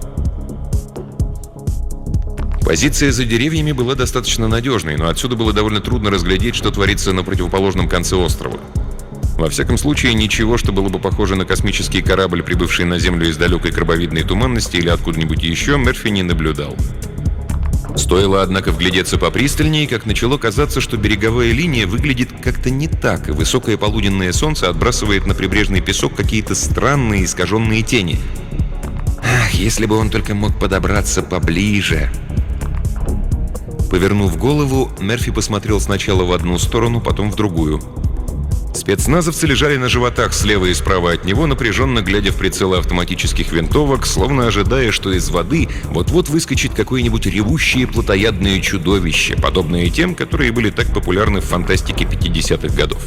Позиция за деревьями была достаточно надежной, но отсюда было довольно трудно разглядеть, что творится на противоположном конце острова. Во всяком случае, ничего, что было бы похоже на космический корабль, прибывший на Землю из далекой крабовидной туманности или откуда-нибудь еще, Мерфи не наблюдал. Стоило, однако, вглядеться попристальнее, как начало казаться, что береговая линия выглядит как-то не так, и высокое полуденное солнце отбрасывает на прибрежный песок какие-то странные искаженные тени. Ах, если бы он только мог подобраться поближе. Повернув голову, Мерфи посмотрел сначала в одну сторону, потом в другую. Спецназовцы лежали на животах слева и справа от него, напряженно глядя в прицелы автоматических винтовок, словно ожидая, что из воды вот-вот выскочит какое-нибудь ревущее плотоядное чудовище, подобное тем, которые были так популярны в фантастике 50-х годов.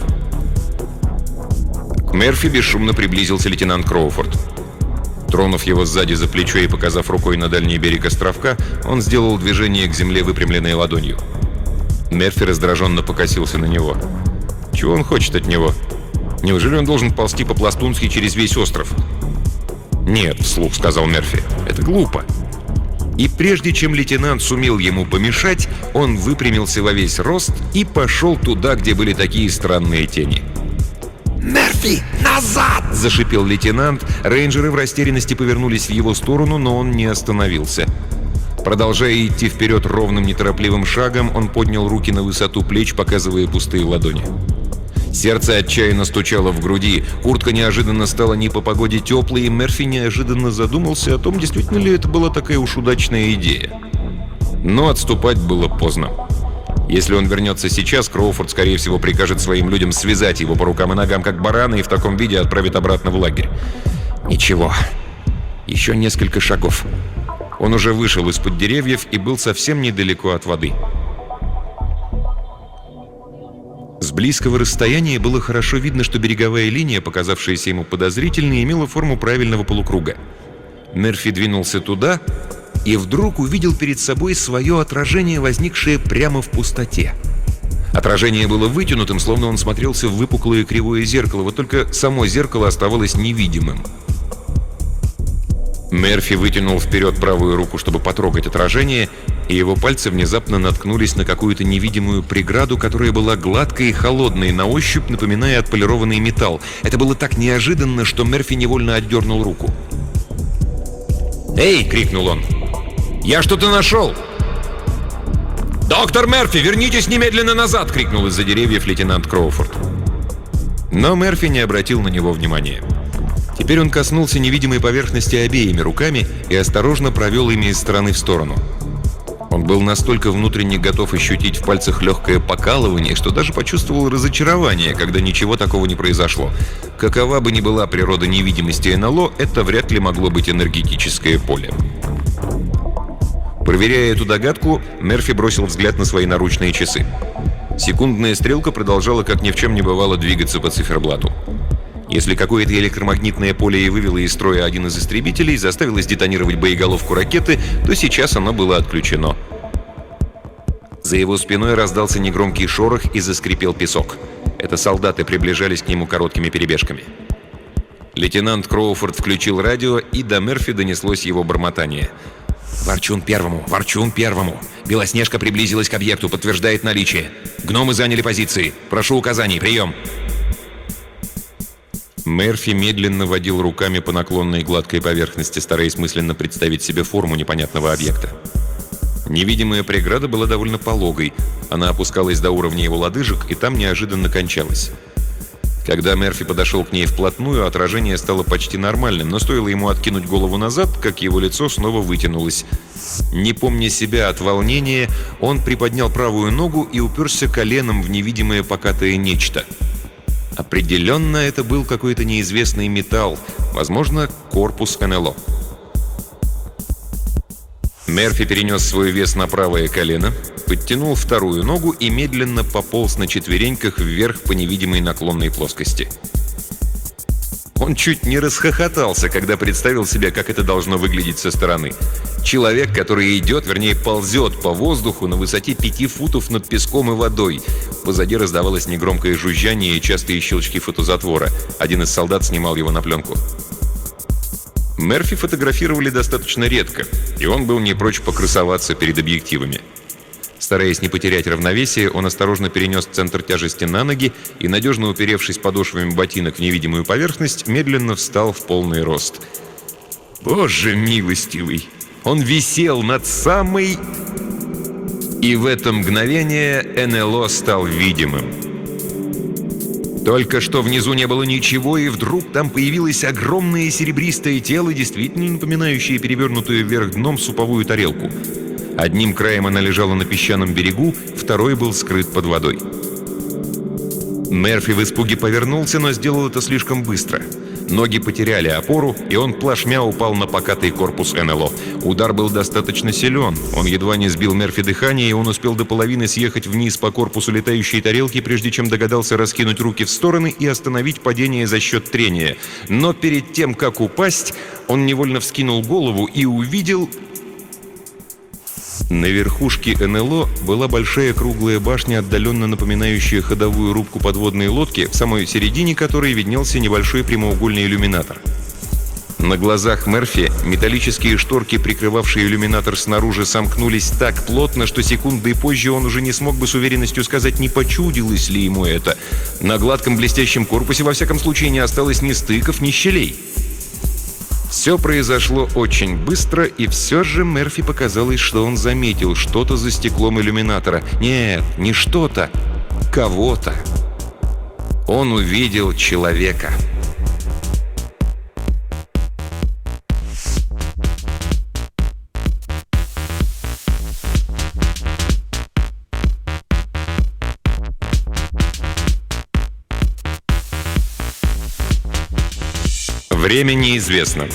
К Мерфи бесшумно приблизился лейтенант Кроуфорд. Тронув его сзади за плечо и показав рукой на дальний берег островка, он сделал движение к земле, выпрямленной ладонью. Мерфи раздраженно покосился на него. Чего он хочет от него? Неужели он должен ползти по-пластунски через весь остров? «Нет», — вслух сказал Мерфи, — «это глупо». И прежде чем лейтенант сумел ему помешать, он выпрямился во весь рост и пошел туда, где были такие странные тени. «Мерфи, назад!» — зашипел лейтенант. Рейнджеры в растерянности повернулись в его сторону, но он не остановился. Продолжая идти вперед ровным неторопливым шагом, он поднял руки на высоту плеч, показывая пустые ладони. Сердце отчаянно стучало в груди, куртка неожиданно стала не по погоде теплой, и Мерфи неожиданно задумался о том, действительно ли это была такая уж удачная идея. Но отступать было поздно. Если он вернется сейчас, Кроуфорд, скорее всего, прикажет своим людям связать его по рукам и ногам, как барана, и в таком виде отправит обратно в лагерь. Ничего. Еще несколько шагов. Он уже вышел из-под деревьев и был совсем недалеко от воды. С близкого расстояния было хорошо видно, что береговая линия, показавшаяся ему подозрительной, имела форму правильного полукруга. Мерфи двинулся туда и вдруг увидел перед собой свое отражение, возникшее прямо в пустоте. Отражение было вытянутым, словно он смотрелся в выпуклое кривое зеркало, вот только само зеркало оставалось невидимым. Мерфи вытянул вперед правую руку, чтобы потрогать отражение, и его пальцы внезапно наткнулись на какую-то невидимую преграду, которая была гладкой и холодной, на ощупь напоминая отполированный металл. Это было так неожиданно, что Мерфи невольно отдернул руку. «Эй!» — крикнул он. «Я что-то нашел!» «Доктор Мерфи, вернитесь немедленно назад!» — крикнул из-за деревьев лейтенант Кроуфорд. Но Мерфи не обратил на него внимания. Теперь он коснулся невидимой поверхности обеими руками и осторожно провел ими из стороны в сторону. Он был настолько внутренне готов ощутить в пальцах легкое покалывание, что даже почувствовал разочарование, когда ничего такого не произошло. Какова бы ни была природа невидимости НЛО, это вряд ли могло быть энергетическое поле. Проверяя эту догадку, Мерфи бросил взгляд на свои наручные часы. Секундная стрелка продолжала, как ни в чем не бывало, двигаться по циферблату. Если какое-то электромагнитное поле и вывело из строя один из истребителей, заставило сдетонировать боеголовку ракеты, то сейчас оно было отключено. За его спиной раздался негромкий шорох и заскрипел песок. Это солдаты приближались к нему короткими перебежками. Лейтенант Кроуфорд включил радио, и до Мерфи донеслось его бормотание. «Ворчун первому! Ворчун первому! Белоснежка приблизилась к объекту, подтверждает наличие. Гномы заняли позиции. Прошу указаний. Прием!» Мерфи медленно водил руками по наклонной гладкой поверхности, стараясь мысленно представить себе форму непонятного объекта. Невидимая преграда была довольно пологой. Она опускалась до уровня его лодыжек и там неожиданно кончалась. Когда Мерфи подошел к ней вплотную, отражение стало почти нормальным, но стоило ему откинуть голову назад, как его лицо снова вытянулось. Не помня себя от волнения, он приподнял правую ногу и уперся коленом в невидимое покатое нечто. Определенно, это был какой-то неизвестный металл, возможно, корпус НЛО. Мерфи перенес свой вес на правое колено, подтянул вторую ногу и медленно пополз на четвереньках вверх по невидимой наклонной плоскости. Он чуть не расхохотался, когда представил себе, как это должно выглядеть со стороны. Человек, который идет, вернее, ползет по воздуху на высоте 5 футов над песком и водой. Позади раздавалось негромкое жужжание и частые щелчки фотозатвора. Один из солдат снимал его на пленку. Мерфи фотографировали достаточно редко, и он был не прочь покрасоваться перед объективами. Стараясь не потерять равновесие, он осторожно перенес центр тяжести на ноги и, надежно уперевшись подошвами ботинок в невидимую поверхность, медленно встал в полный рост. Боже милостивый! Он висел над самой... И в это мгновение НЛО стал видимым. Только что внизу не было ничего, и вдруг там появилось огромное серебристое тело, действительно напоминающее перевернутую вверх дном суповую тарелку. Одним краем она лежала на песчаном берегу, второй был скрыт под водой. Мерфи в испуге повернулся, но сделал это слишком быстро. Ноги потеряли опору, и он плашмя упал на покатый корпус НЛО. Удар был достаточно силен. Он едва не сбил Мерфи дыхание, и он успел до половины съехать вниз по корпусу летающей тарелки, прежде чем догадался раскинуть руки в стороны и остановить падение за счет трения. Но перед тем, как упасть, он невольно вскинул голову и увидел... На верхушке НЛО была большая круглая башня, отдаленно напоминающая ходовую рубку подводной лодки, в самой середине которой виднелся небольшой прямоугольный иллюминатор. На глазах Мерфи металлические шторки, прикрывавшие иллюминатор снаружи, сомкнулись так плотно, что секундой позже он уже не смог бы с уверенностью сказать, не почудилось ли ему это. На гладком блестящем корпусе, во всяком случае, не осталось ни стыков, ни щелей. Все произошло очень быстро, и все же Мерфи показалось, что он заметил что-то за стеклом иллюминатора. Нет, не что-то, кого-то. Он увидел человека. Время неизвестно.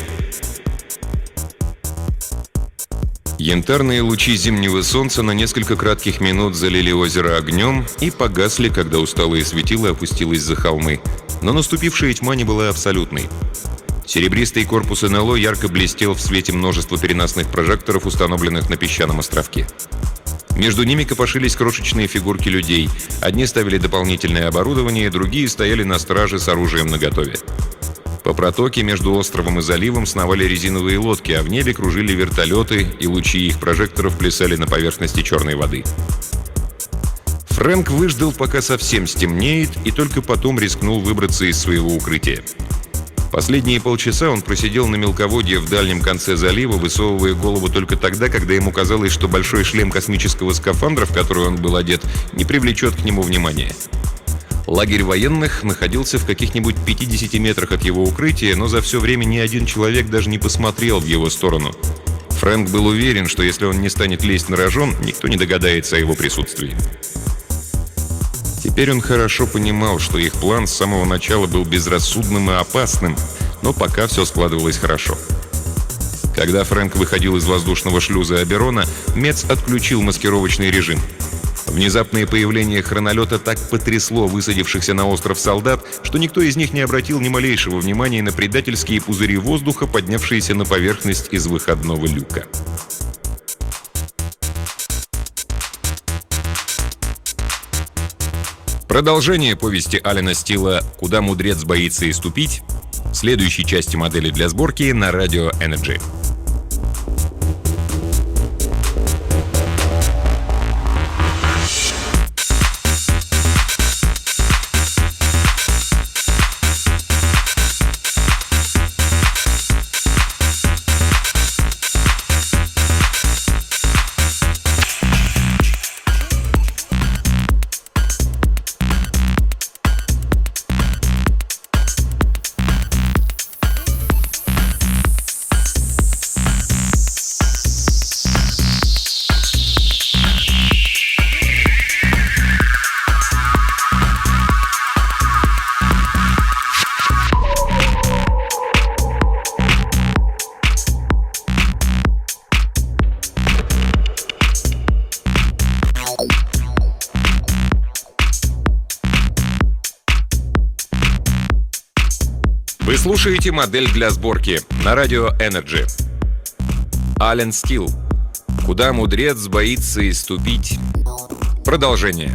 Янтарные лучи зимнего солнца на несколько кратких минут залили озеро огнем и погасли, когда усталое светило опустилось за холмы. Но наступившая тьма не была абсолютной. Серебристый корпус НЛО ярко блестел в свете множества переносных прожекторов, установленных на песчаном островке. Между ними копошились крошечные фигурки людей. Одни ставили дополнительное оборудование, другие стояли на страже с оружием наготове. По протоке между островом и заливом сновали резиновые лодки, а в небе кружили вертолеты, и лучи их прожекторов плясали на поверхности черной воды. Фрэнк выждал, пока совсем стемнеет, и только потом рискнул выбраться из своего укрытия. Последние полчаса он просидел на мелководье в дальнем конце залива, высовывая голову только тогда, когда ему казалось, что большой шлем космического скафандра, в который он был одет, не привлечет к нему внимания. Лагерь военных находился в каких-нибудь 50 метрах от его укрытия, но за все время ни один человек даже не посмотрел в его сторону. Фрэнк был уверен, что если он не станет лезть на рожон, никто не догадается о его присутствии. Теперь он хорошо понимал, что их план с самого начала был безрассудным и опасным, но пока все складывалось хорошо. Когда Фрэнк выходил из воздушного шлюза Оберона, Мец отключил маскировочный режим. Внезапное появление хронолета так потрясло высадившихся на остров солдат, что никто из них не обратил ни малейшего внимания на предательские пузыри воздуха, поднявшиеся на поверхность из выходного люка. Продолжение повести Алена Стила «Куда мудрец боится и ступить» в следующей части модели для сборки на радио Energy. Вы слушаете модель для сборки на радио Energy. Ален Стил. «Куда мудрец боится и ступить». Продолжение.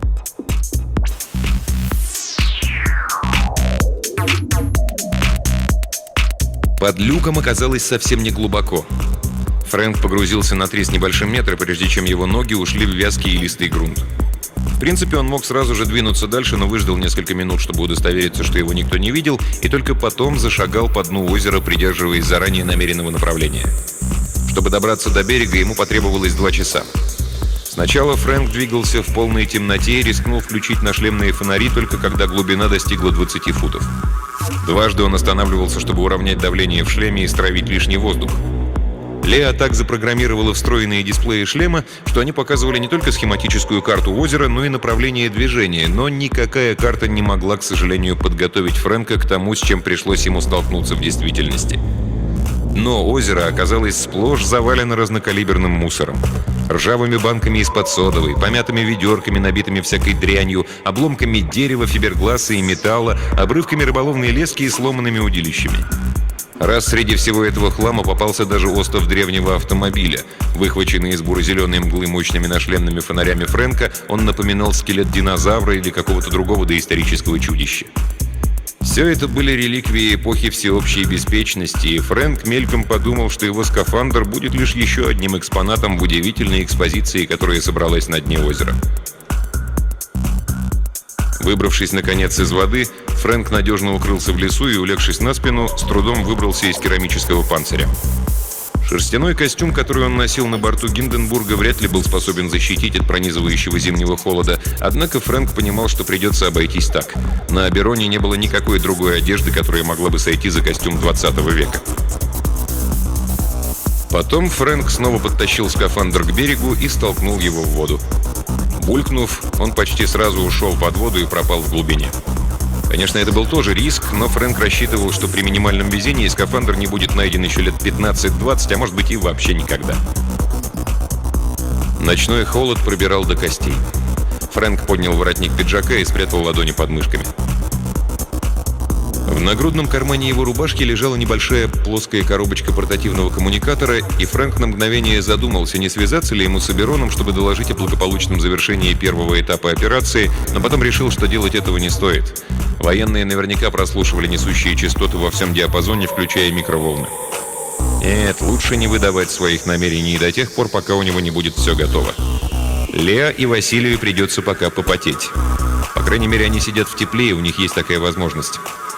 Под люком оказалось совсем не глубоко. Фрэнк погрузился на 3 с небольшим метра, прежде чем его ноги ушли в вязкий и илистый грунт. В принципе, он мог сразу же двинуться дальше, но выждал несколько минут, чтобы удостовериться, что его никто не видел, и только потом зашагал по дну озера, придерживаясь заранее намеренного направления. Чтобы добраться до берега, ему потребовалось 2 часа. Сначала Фрэнк двигался в полной темноте и рискнул включить нашлемные фонари, только когда глубина достигла 20 футов. Дважды он останавливался, чтобы уравнять давление в шлеме и стравить лишний воздух. Леа так запрограммировала встроенные дисплеи шлема, что они показывали не только схематическую карту озера, но и направление движения, но никакая карта не могла, к сожалению, подготовить Фрэнка к тому, с чем пришлось ему столкнуться в действительности. Дно озера оказалось сплошь завалено разнокалиберным мусором. Ржавыми банками из-под содовой, помятыми ведерками, набитыми всякой дрянью, обломками дерева, фибергласа и металла, обрывками рыболовной лески и сломанными удилищами. Раз среди всего этого хлама попался даже остов древнего автомобиля. Выхваченный из буро-зеленой мглы мощными нашлемными фонарями Фрэнка, он напоминал скелет динозавра или какого-то другого доисторического чудища. Все это были реликвии эпохи всеобщей беспечности, и Фрэнк мельком подумал, что его скафандр будет лишь еще одним экспонатом в удивительной экспозиции, которая собралась на дне озера. Выбравшись, наконец, из воды, Фрэнк надежно укрылся в лесу и, улегшись на спину, с трудом выбрался из керамического панциря. Шерстяной костюм, который он носил на борту Гинденбурга, вряд ли был способен защитить от пронизывающего зимнего холода, однако Фрэнк понимал, что придется обойтись так. На Обероне не было никакой другой одежды, которая могла бы сойти за костюм 20 века. Потом Фрэнк снова подтащил скафандр к берегу и столкнул его в воду. Булькнув, он почти сразу ушел под воду и пропал в глубине. Конечно, это был тоже риск, но Фрэнк рассчитывал, что при минимальном везении скафандр не будет найден еще лет 15-20, а может быть и вообще никогда. Ночной холод пробирал до костей. Фрэнк поднял воротник пиджака и спрятал ладони под мышками. В нагрудном кармане его рубашки лежала небольшая плоская коробочка портативного коммуникатора, и Фрэнк на мгновение задумался, не связаться ли ему с Обероном, чтобы доложить о благополучном завершении первого этапа операции, но потом решил, что делать этого не стоит. Военные наверняка прослушивали несущие частоты во всем диапазоне, включая микроволны. Нет, лучше не выдавать своих намерений до тех пор, пока у него не будет все готово. Леа и Василию придется пока попотеть. По крайней мере, они сидят в тепле, и у них есть такая возможность.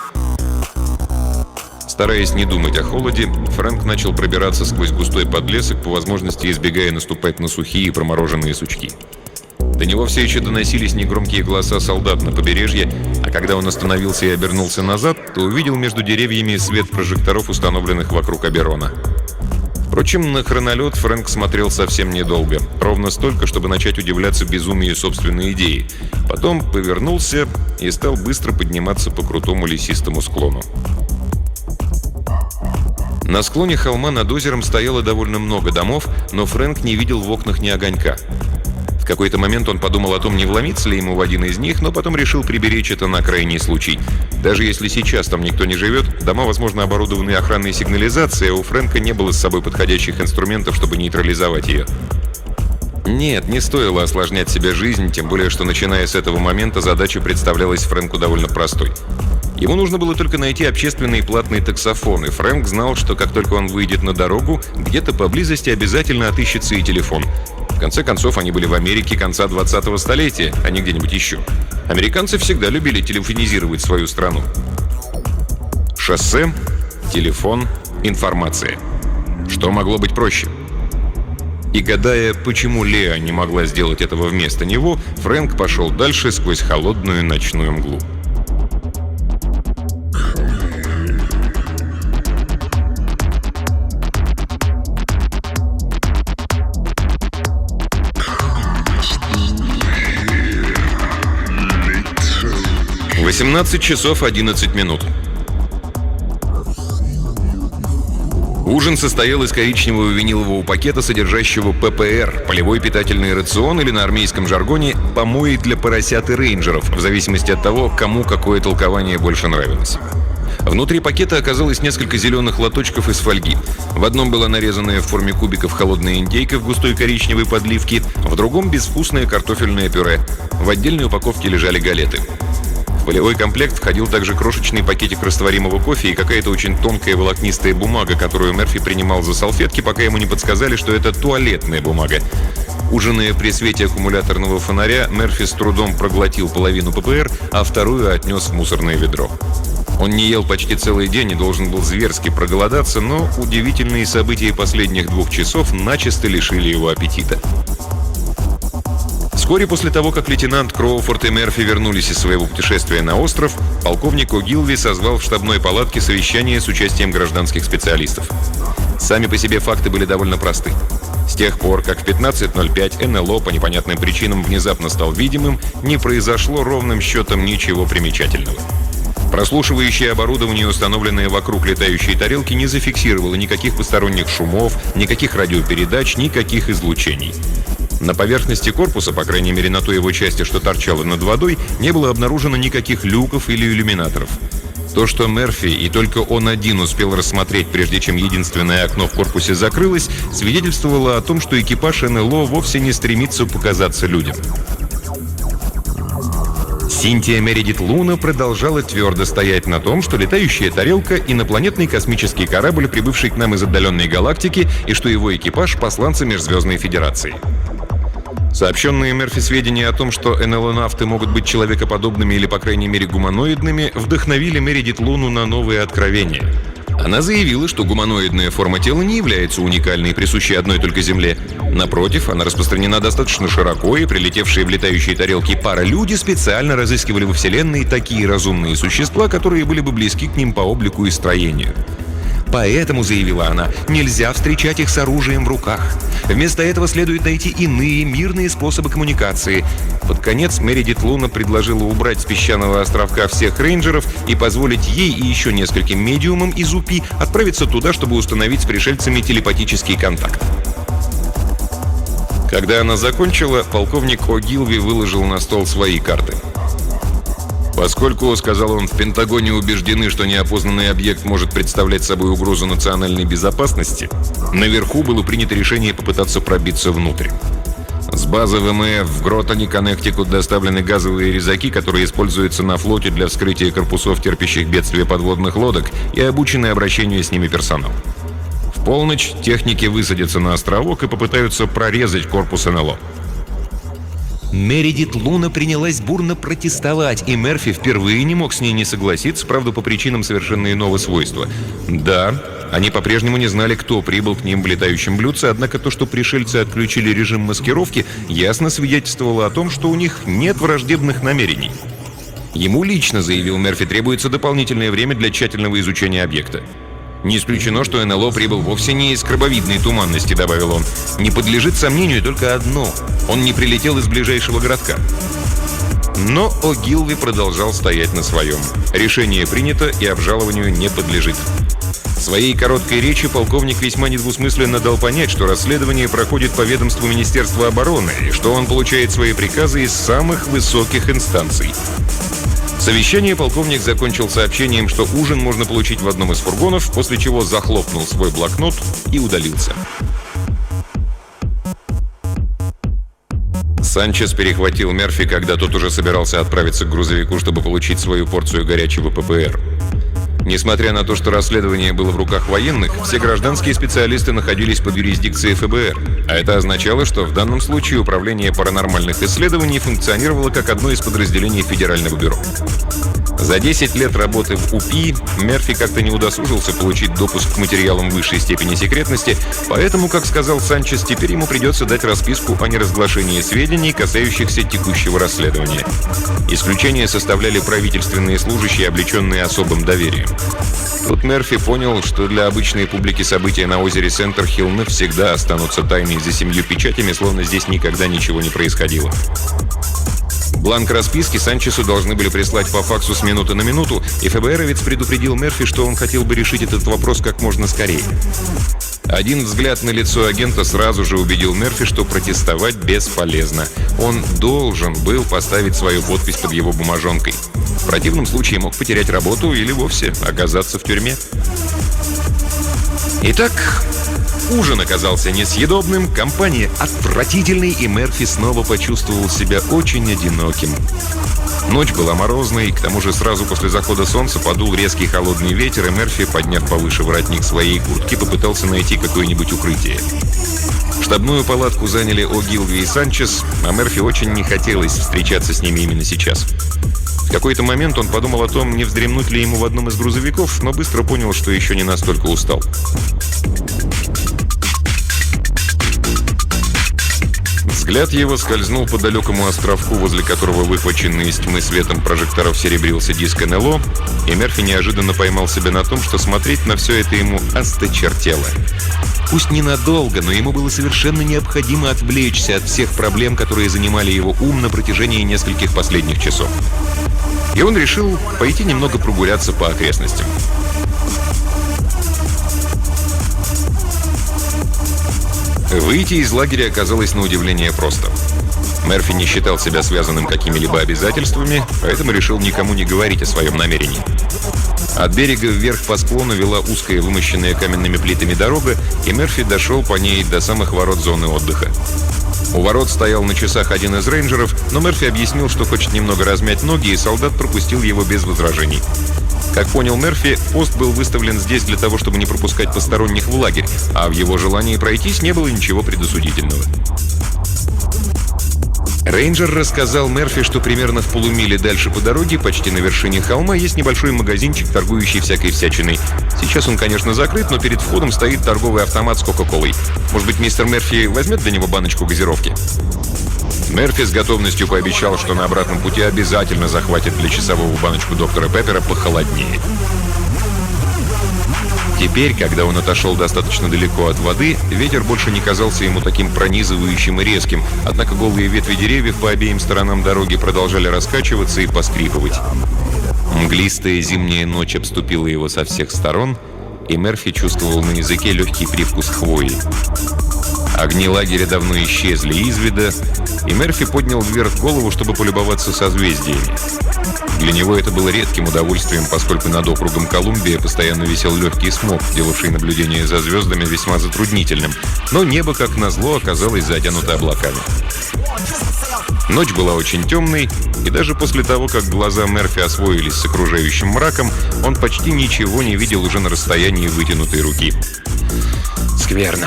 Стараясь не думать о холоде, Фрэнк начал пробираться сквозь густой подлесок, по возможности избегая наступать на сухие и промороженные сучки. До него все еще доносились негромкие голоса солдат на побережье, а когда он остановился и обернулся назад, то увидел между деревьями свет прожекторов, установленных вокруг Оберона. Впрочем, на хронолет Фрэнк смотрел совсем недолго, ровно столько, чтобы начать удивляться безумию собственной идеи. Потом повернулся и стал быстро подниматься по крутому лесистому склону. На склоне холма над озером стояло довольно много домов, но Фрэнк не видел в окнах ни огонька. В какой-то момент он подумал о том, не вломиться ли ему в один из них, но потом решил приберечь это на крайний случай. Даже если сейчас там никто не живет, дома, возможно, оборудованы охранной сигнализацией, а у Фрэнка не было с собой подходящих инструментов, чтобы нейтрализовать ее. Нет, не стоило осложнять себе жизнь, тем более, что начиная с этого момента задача представлялась Фрэнку довольно простой. Ему нужно было только найти общественный и платный таксофон, и Фрэнк знал, что как только он выйдет на дорогу, где-то поблизости обязательно отыщется и телефон. В конце концов, они были в Америке конца 20-го столетия, а не где-нибудь еще. Американцы всегда любили телефонизировать свою страну. Шоссе, телефон, информация. Что могло быть проще? И гадая, почему Леа не могла сделать этого вместо него, Фрэнк пошел дальше сквозь холодную ночную мглу. — 18 часов 11 минут. Ужин состоял из коричневого винилового пакета, содержащего ППР, полевой питательный рацион, или на армейском жаргоне помои для поросят и рейнджеров, в зависимости от того, кому какое толкование больше нравилось. Внутри пакета оказалось несколько зеленых лоточков из фольги. В одном была нарезанная в форме кубиков холодная индейка в густой коричневой подливке, в другом — безвкусное картофельное пюре. В отдельной упаковке лежали галеты. В полевой комплект входил также крошечный пакетик растворимого кофе и какая-то очень тонкая волокнистая бумага, которую Мерфи принимал за салфетки, пока ему не подсказали, что это туалетная бумага. Ужиная при свете аккумуляторного фонаря, Мерфи с трудом проглотил половину ППР, а вторую отнес в мусорное ведро. Он не ел почти целый день и должен был зверски проголодаться, но удивительные события последних 2 часов начисто лишили его аппетита. Вскоре после того, как лейтенант Кроуфорд и Мерфи вернулись из своего путешествия на остров, полковник О'Гилви созвал в штабной палатке совещание с участием гражданских специалистов. Сами по себе факты были довольно просты. С тех пор, как в 15:05 НЛО по непонятным причинам внезапно стал видимым, не произошло ровным счетом ничего примечательного. Прослушивающее оборудование, установленное вокруг летающей тарелки, не зафиксировало никаких посторонних шумов, никаких радиопередач, никаких излучений. На поверхности корпуса, по крайней мере на той его части, что торчала над водой, не было обнаружено никаких люков или иллюминаторов. То, что Мерфи и только он один успел рассмотреть, прежде чем единственное окно в корпусе закрылось, свидетельствовало о том, что экипаж НЛО вовсе не стремится показаться людям. Синтия Мередит Луна продолжала твердо стоять на том, что летающая тарелка — инопланетный космический корабль, прибывший к нам из отдаленной галактики, и что его экипаж — посланцы Межзвездной Федерации. Сообщенные Мерфи сведения о том, что НЛО-навты могут быть человекоподобными или, по крайней мере, гуманоидными, вдохновили Мередит Луну на новые откровения. Она заявила, что гуманоидная форма тела не является уникальной и присущей одной только Земле. Напротив, она распространена достаточно широко, и прилетевшие в летающей тарелке паралюди специально разыскивали во Вселенной такие разумные существа, которые были бы близки к ним по облику и строению. Поэтому, заявила она, нельзя встречать их с оружием в руках. Вместо этого следует найти иные мирные способы коммуникации. Под конец Мередит Луна предложила убрать с песчаного островка всех рейнджеров и позволить ей и еще нескольким медиумам из УПИ отправиться туда, чтобы установить с пришельцами телепатический контакт. Когда она закончила, полковник О'Гилви выложил на стол свои карты. Поскольку, сказал он, в Пентагоне убеждены, что неопознанный объект может представлять собой угрозу национальной безопасности, наверху было принято решение попытаться пробиться внутрь. С базы ВМФ в Гроттоне, Коннектикут, доставлены газовые резаки, которые используются на флоте для вскрытия корпусов терпящих бедствия подводных лодок, и обученный обращению с ними персонал. В полночь техники высадятся на островок и попытаются прорезать корпус НЛО. Мередит Луна принялась бурно протестовать, и Мерфи впервые не мог с ней не согласиться, правда, по причинам совершенно иного свойства. Да, они по-прежнему не знали, кто прибыл к ним в летающем блюдце, однако то, что пришельцы отключили режим маскировки, ясно свидетельствовало о том, что у них нет враждебных намерений. Ему лично, заявил Мерфи, требуется дополнительное время для тщательного изучения объекта. «Не исключено, что НЛО прибыл вовсе не из крабовидной туманности», — добавил он. «Не подлежит сомнению только одно — он не прилетел из ближайшего городка». Но О'Гилви продолжал стоять на своем. Решение принято и обжалованию не подлежит. В своей короткой речи полковник весьма недвусмысленно дал понять, что расследование проходит по ведомству Министерства обороны и что он получает свои приказы из самых высоких инстанций. Совещание полковник закончил сообщением, что ужин можно получить в одном из фургонов, после чего захлопнул свой блокнот и удалился. Санчес перехватил Мерфи, когда тот уже собирался отправиться к грузовику, чтобы получить свою порцию горячего ППР. Несмотря на то, что расследование было в руках военных, все гражданские специалисты находились под юрисдикцией ФБР. А это означало, что в данном случае Управление паранормальных исследований функционировало как одно из подразделений Федерального бюро. За 10 лет работы в УПИ Мерфи как-то не удосужился получить допуск к материалам высшей степени секретности, поэтому, как сказал Санчес, теперь ему придется дать расписку о неразглашении сведений, касающихся текущего расследования. Исключение составляли правительственные служащие, облеченные особым доверием. Тут Мерфи понял, что для обычной публики события на озере Сентер-Хилл навсегда останутся тайной за 7 печатями, словно здесь никогда ничего не происходило. Бланк расписки Санчесу должны были прислать по факсу с минуты на минуту, и ФБРовец предупредил Мерфи, что он хотел бы решить этот вопрос как можно скорее. Один взгляд на лицо агента сразу же убедил Мерфи, что протестовать бесполезно. Он должен был поставить свою подпись под его бумажонкой. В противном случае мог потерять работу или вовсе оказаться в тюрьме. Итак, ужин оказался несъедобным, компания отвратительной, и Мерфи снова почувствовал себя очень одиноким. Ночь была морозной, к тому же сразу после захода солнца подул резкий холодный ветер, и Мерфи, подняв повыше воротник своей куртки, попытался найти какое-нибудь укрытие. Штабную палатку заняли О'Гилви и Санчес, а Мерфи очень не хотелось встречаться с ними именно сейчас. В какой-то момент он подумал о том, не вздремнуть ли ему в одном из грузовиков, но быстро понял, что еще не настолько устал. Взгляд его скользнул по далекому островку, возле которого выхваченный из тьмы светом прожекторов серебрился диск НЛО, и Мерфи неожиданно поймал себя на том, что смотреть на все это ему осточертело. Пусть ненадолго, но ему было совершенно необходимо отвлечься от всех проблем, которые занимали его ум на протяжении нескольких последних часов. И он решил пойти немного прогуляться по окрестностям. Выйти из лагеря оказалось на удивление просто. Мерфи не считал себя связанным какими-либо обязательствами, поэтому решил никому не говорить о своем намерении. От берега вверх по склону вела узкая, вымощенная каменными плитами дорога, и Мерфи дошел по ней до самых ворот зоны отдыха. У ворот стоял на часах один из рейнджеров, но Мерфи объяснил, что хочет немного размять ноги, и солдат пропустил его без возражений. Как понял Мерфи, пост был выставлен здесь для того, чтобы не пропускать посторонних в лагерь, а в его желании пройтись не было ничего предосудительного. Рейнджер рассказал Мерфи, что примерно в полумиле дальше по дороге, почти на вершине холма, есть небольшой магазинчик, торгующий всякой всячиной. Сейчас он, конечно, закрыт, но перед входом стоит торговый автомат с Кока-Колой. Может быть, мистер Мерфи возьмет для него баночку газировки? Мерфи с готовностью пообещал, что на обратном пути обязательно захватит для часового баночку доктора Пеппера похолоднее. Теперь, когда он отошел достаточно далеко от воды, ветер больше не казался ему таким пронизывающим и резким, однако голые ветви деревьев по обеим сторонам дороги продолжали раскачиваться и поскрипывать. Мглистая зимняя ночь обступила его со всех сторон, и Мерфи чувствовал на языке легкий привкус хвои. Огни лагеря давно исчезли из вида, и Мерфи поднял вверх голову, чтобы полюбоваться созвездиями. Для него это было редким удовольствием, поскольку над округом Колумбия постоянно висел легкий смог, делавший наблюдение за звездами весьма затруднительным, но небо, как назло, оказалось затянуто облаками. Ночь была очень темной, и даже после того, как глаза Мерфи освоились с окружающим мраком, он почти ничего не видел уже на расстоянии вытянутой руки. Скверно.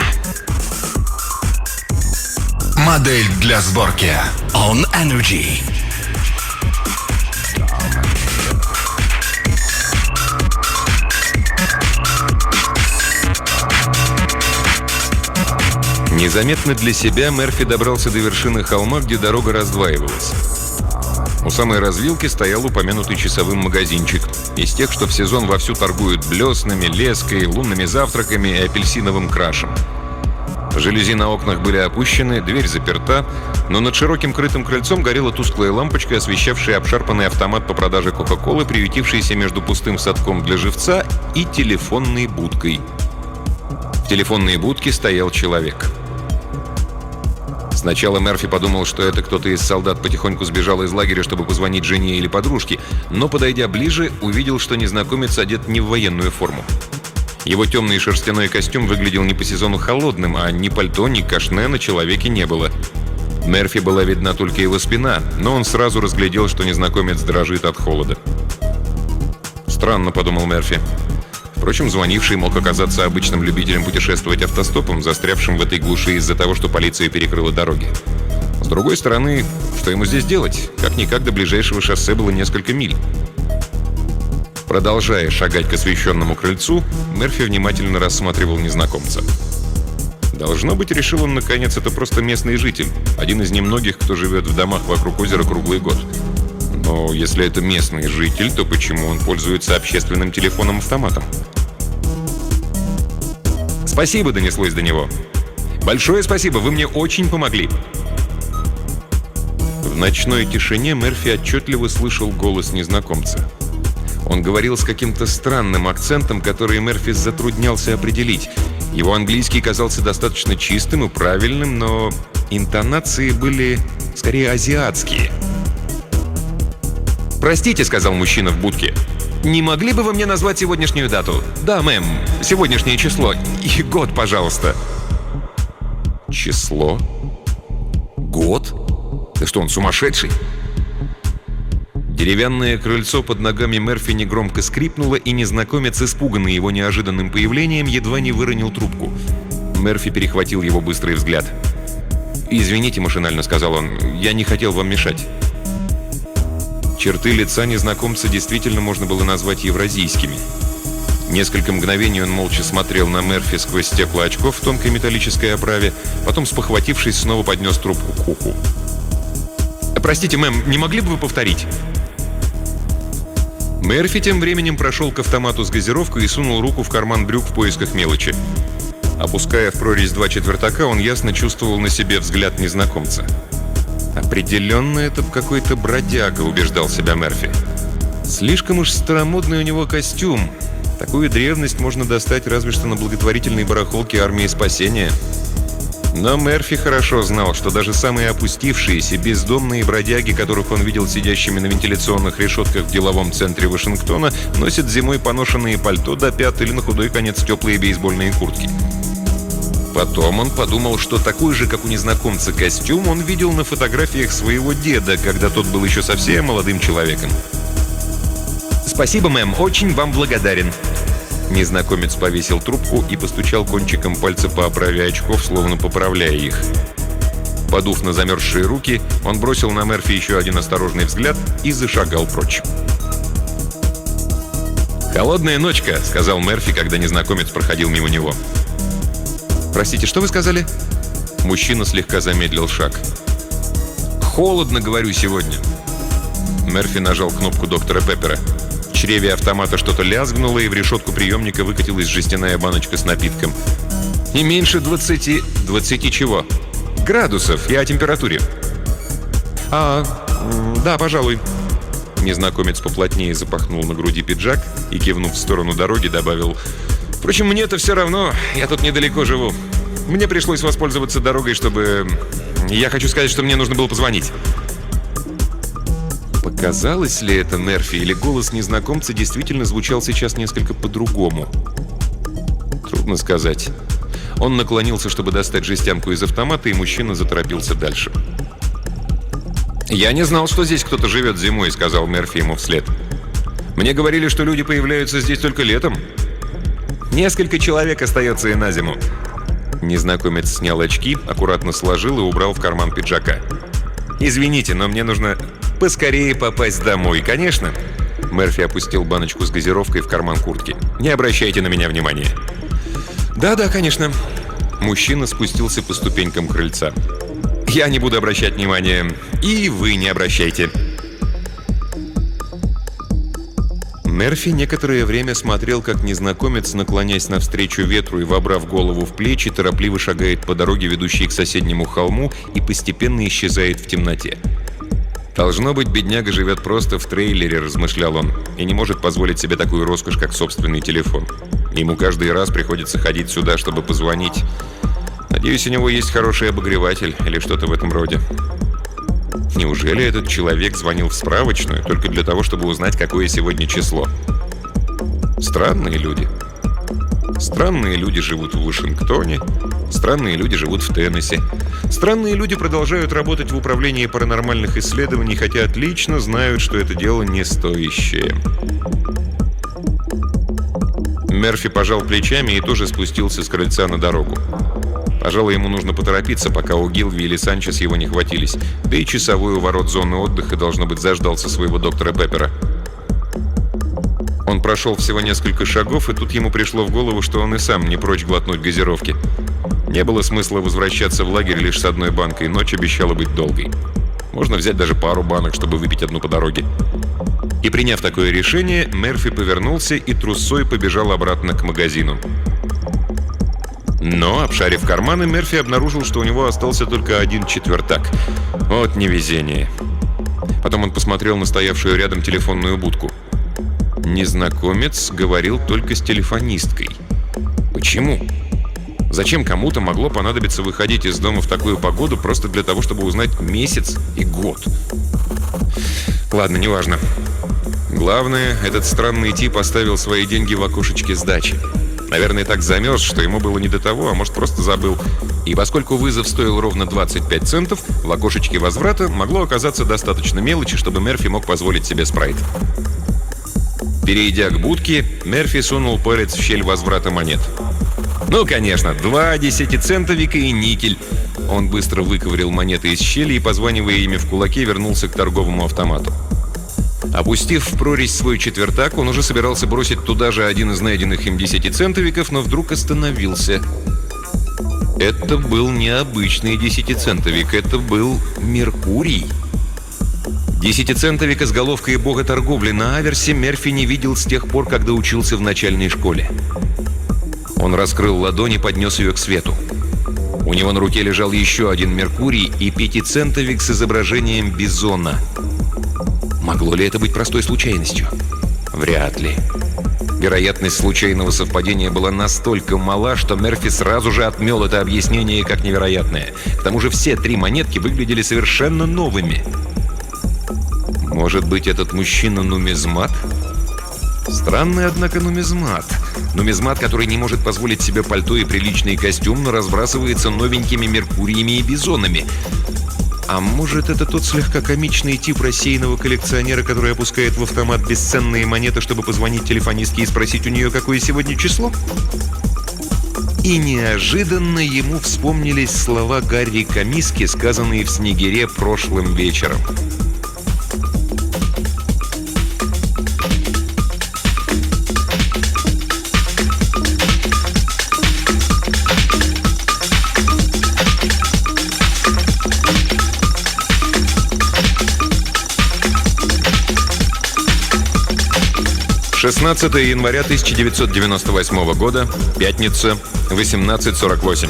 Модель для сборки On Energy. Незаметно для себя Мерфи добрался до вершины холма, где дорога раздваивалась. У самой развилки стоял упомянутый часовым магазинчик. Из тех, что в сезон вовсю торгуют блеснами, леской, лунными завтраками и апельсиновым крашем. Жалюзи на окнах были опущены, дверь заперта, но над широким крытым крыльцом горела тусклая лампочка, освещавшая обшарпанный автомат по продаже Кока-Колы, приютившийся между пустым садком для живца и телефонной будкой. В телефонной будке стоял человек. Сначала Мерфи подумал, что это кто-то из солдат потихоньку сбежал из лагеря, чтобы позвонить жене или подружке, но, подойдя ближе, увидел, что незнакомец одет не в военную форму. Его темный шерстяной костюм выглядел не по сезону холодным, а ни пальто, ни кашне на человеке не было. Мерфи была видна только его спина, но он сразу разглядел, что незнакомец дрожит от холода. «Странно», — подумал Мерфи. Впрочем, звонивший мог оказаться обычным любителем путешествовать автостопом, застрявшим в этой глуши из-за того, что полиция перекрыла дороги. С другой стороны, что ему здесь делать? Как-никак до ближайшего шоссе было несколько миль. Продолжая шагать к освещенному крыльцу, Мерфи внимательно рассматривал незнакомца. Должно быть, решил он наконец, это просто местный житель, один из немногих, кто живет в домах вокруг озера круглый год. Но если это местный житель, то почему он пользуется общественным телефоном-автоматом? «Спасибо», — донеслось до него. «Большое спасибо, вы мне очень помогли». В ночной тишине Мерфи отчетливо слышал голос незнакомца. Он говорил с каким-то странным акцентом, который Мерфи затруднялся определить. Его английский казался достаточно чистым и правильным, но интонации были скорее азиатские. «Простите», — сказал мужчина в будке, — «не могли бы вы мне назвать сегодняшнюю дату?» «Да, мэм, сегодняшнее число и год, пожалуйста». «Число? Год? Да что, он сумасшедший?» Деревянное крыльцо под ногами Мерфи негромко скрипнуло, и незнакомец, испуганный его неожиданным появлением, едва не выронил трубку. Мерфи перехватил его быстрый взгляд. «Извините», — машинально сказал он, — «я не хотел вам мешать». Черты лица незнакомца действительно можно было назвать евразийскими. Несколько мгновений он молча смотрел на Мерфи сквозь стекла очков в тонкой металлической оправе, потом, спохватившись, снова поднес трубку к уху. «Простите, мэм, не могли бы вы повторить?» Мерфи тем временем прошел к автомату с газировкой и сунул руку в карман брюк в поисках мелочи. Опуская в прорезь 2 четвертака, он ясно чувствовал на себе взгляд незнакомца. «Определенно, это какой-то бродяга», — убеждал себя Мерфи. «Слишком уж старомодный у него костюм. Такую древность можно достать разве что на благотворительной барахолке армии спасения». Но Мерфи хорошо знал, что даже самые опустившиеся, бездомные бродяги, которых он видел сидящими на вентиляционных решетках в деловом центре Вашингтона, носят зимой поношенные пальто до пят или на худой конец теплые бейсбольные куртки. Потом он подумал, что такой же, как у незнакомца, костюм он видел на фотографиях своего деда, когда тот был еще совсем молодым человеком. «Спасибо, мэм, очень вам благодарен». Незнакомец повесил трубку и постучал кончиком пальца по оправе очков, словно поправляя их. Подув на замерзшие руки, он бросил на Мерфи еще один осторожный взгляд и зашагал прочь. «Холодная ночка», — сказал Мерфи, когда незнакомец проходил мимо него. «Простите, что вы сказали?» Мужчина слегка замедлил шаг. «Холодно, говорю, сегодня». Мерфи нажал кнопку доктора Пеппера. В чреве автомата что-то лязгнуло, и в решетку приемника выкатилась жестяная баночка с напитком. «Не меньше 20... 20 чего?» «Градусов. Я о температуре». Да, пожалуй». Незнакомец поплотнее запахнул на груди пиджак и, кивнув в сторону дороги, добавил: «Впрочем, мне-то все равно. Я тут недалеко живу. Мне пришлось воспользоваться дорогой, чтобы... Я хочу сказать, что мне нужно было позвонить». Показалось ли это Мерфи, или голос незнакомца действительно звучал сейчас несколько по-другому? Трудно сказать. Он наклонился, чтобы достать жестянку из автомата, и мужчина заторопился дальше. «Я не знал, что здесь кто-то живет зимой», — сказал Мерфи ему вслед. «Мне говорили, что люди появляются здесь только летом. Несколько человек остается и на зиму». Незнакомец снял очки, аккуратно сложил и убрал в карман пиджака. «Извините, но мне нужно поскорее попасть домой, конечно». Мерфи опустил баночку с газировкой в карман куртки. «Не обращайте на меня внимания». «Да, конечно». Мужчина спустился по ступенькам крыльца. «Я не буду обращать внимания. И вы не обращайте». Мерфи некоторое время смотрел, как незнакомец, наклонясь навстречу ветру и вобрав голову в плечи, торопливо шагает по дороге, ведущей к соседнему холму, и постепенно исчезает в темноте. «Должно быть, бедняга живет просто в трейлере», — размышлял он, «и не может позволить себе такую роскошь, как собственный телефон. Ему каждый раз приходится ходить сюда, чтобы позвонить. Надеюсь, у него есть хороший обогреватель или что-то в этом роде». Неужели этот человек звонил в справочную только для того, чтобы узнать, какое сегодня число? Странные люди. Странные люди живут в Вашингтоне, Странные люди живут в Теннесси. Странные люди продолжают работать в управлении паранормальных исследований, хотя отлично знают, что это дело не стоящее. Мерфи пожал плечами и тоже спустился с крыльца на дорогу. Пожалуй, ему нужно поторопиться, пока у Гилви или Санчес его не хватились. Да и часовой у ворот зоны отдыха, должно быть, заждался своего доктора Пеппера. Он прошел всего несколько шагов, и тут ему пришло в голову, что он и сам не прочь глотнуть газировки. Не было смысла возвращаться в лагерь лишь с одной банкой, ночь обещала быть долгой. Можно взять даже пару банок, чтобы выпить одну по дороге. И приняв такое решение, Мерфи повернулся и трусцой побежал обратно к магазину. Но, обшарив карманы, Мерфи обнаружил, что у него остался только один четвертак. Вот невезение. Потом он посмотрел на стоявшую рядом телефонную будку. Незнакомец говорил только с телефонисткой. Почему? Зачем кому-то могло понадобиться выходить из дома в такую погоду просто для того, чтобы узнать месяц и год? Ладно, неважно. Главное, этот странный тип оставил свои деньги в окошечке сдачи. Наверное, так замерз, что ему было не до того, а может, просто забыл. И поскольку вызов стоил ровно 25 центов, в окошечке возврата могло оказаться достаточно мелочи, чтобы Мерфи мог позволить себе спрайт. Перейдя к будке, Мерфи сунул палец в щель возврата монет. Ну, конечно, 2 десятицентовика и никель. Он быстро выковырял монеты из щели и, позванивая ими в кулаке, вернулся к торговому автомату. Опустив в прорезь свой четвертак, он уже собирался бросить туда же один из найденных им десятицентовиков, но вдруг остановился. Это был не обычный десятицентовик, это был Меркурий. Десятицентовика с головкой бога торговли на аверсе Мерфи не видел с тех пор, когда учился в начальной школе. Он раскрыл ладонь и поднес ее к свету. У него на руке лежал еще один Меркурий и пятицентовик с изображением бизона. Могло ли это быть простой случайностью? Вряд ли. Вероятность случайного совпадения была настолько мала, что Мерфи сразу же отмел это объяснение как невероятное. К тому же все 3 монетки выглядели совершенно новыми. Может быть, этот мужчина нумизмат? Странный, однако, нумизмат. Нумизмат, который не может позволить себе пальто и приличный костюм, но разбрасывается новенькими Меркуриями и бизонами. А может, это тот слегка комичный тип рассеянного коллекционера, который опускает в автомат бесценные монеты, чтобы позвонить телефонистке и спросить у нее, какое сегодня число? И неожиданно ему вспомнились слова Гарри Камиски, сказанные в «Снегире» прошлым вечером. «16 января 1998 года, пятница, 18:48.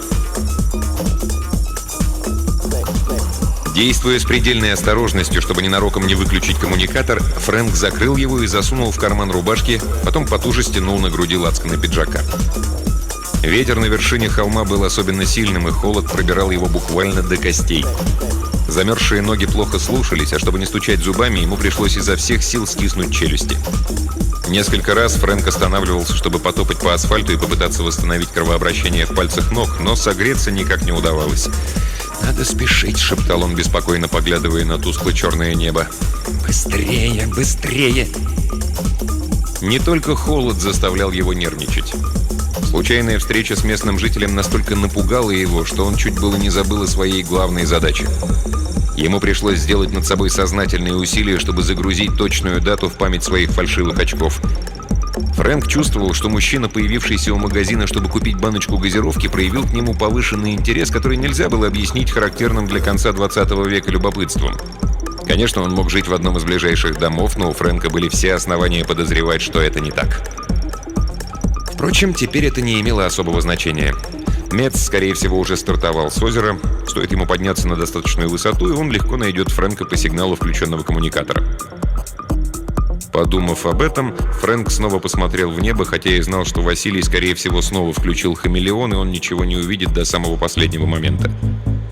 Действуя с предельной осторожностью, чтобы ненароком не выключить коммуникатор, Фрэнк закрыл его и засунул в карман рубашки, потом потуже стянул на груди лацканы пиджака. Ветер на вершине холма был особенно сильным, и холод пробирал его буквально до костей. Замерзшие ноги плохо слушались, а чтобы не стучать зубами, ему пришлось изо всех сил стиснуть челюсти. Несколько раз Фрэнк останавливался, чтобы потопать по асфальту и попытаться восстановить кровообращение в пальцах ног, но согреться никак не удавалось. «Надо спешить», — шептал он, беспокойно поглядывая на тускло-черное небо. «Быстрее, быстрее!» Не только холод заставлял его нервничать. Случайная встреча с местным жителем настолько напугала его, что он чуть было не забыл о своей главной задаче. Ему пришлось сделать над собой сознательные усилия, чтобы загрузить точную дату в память своих фальшивых очков. Фрэнк чувствовал, что мужчина, появившийся у магазина, чтобы купить баночку газировки, проявил к нему повышенный интерес, который нельзя было объяснить характерным для конца 20 века любопытством. Конечно, он мог жить в одном из ближайших домов, но у Фрэнка были все основания подозревать, что это не так. Впрочем, теперь это не имело особого значения. Мец, скорее всего, уже стартовал с озера. Стоит ему подняться на достаточную высоту, и он легко найдет Фрэнка по сигналу включенного коммуникатора. Подумав об этом, Фрэнк снова посмотрел в небо, хотя и знал, что Василий, скорее всего, снова включил хамелеон, и он ничего не увидит до самого последнего момента.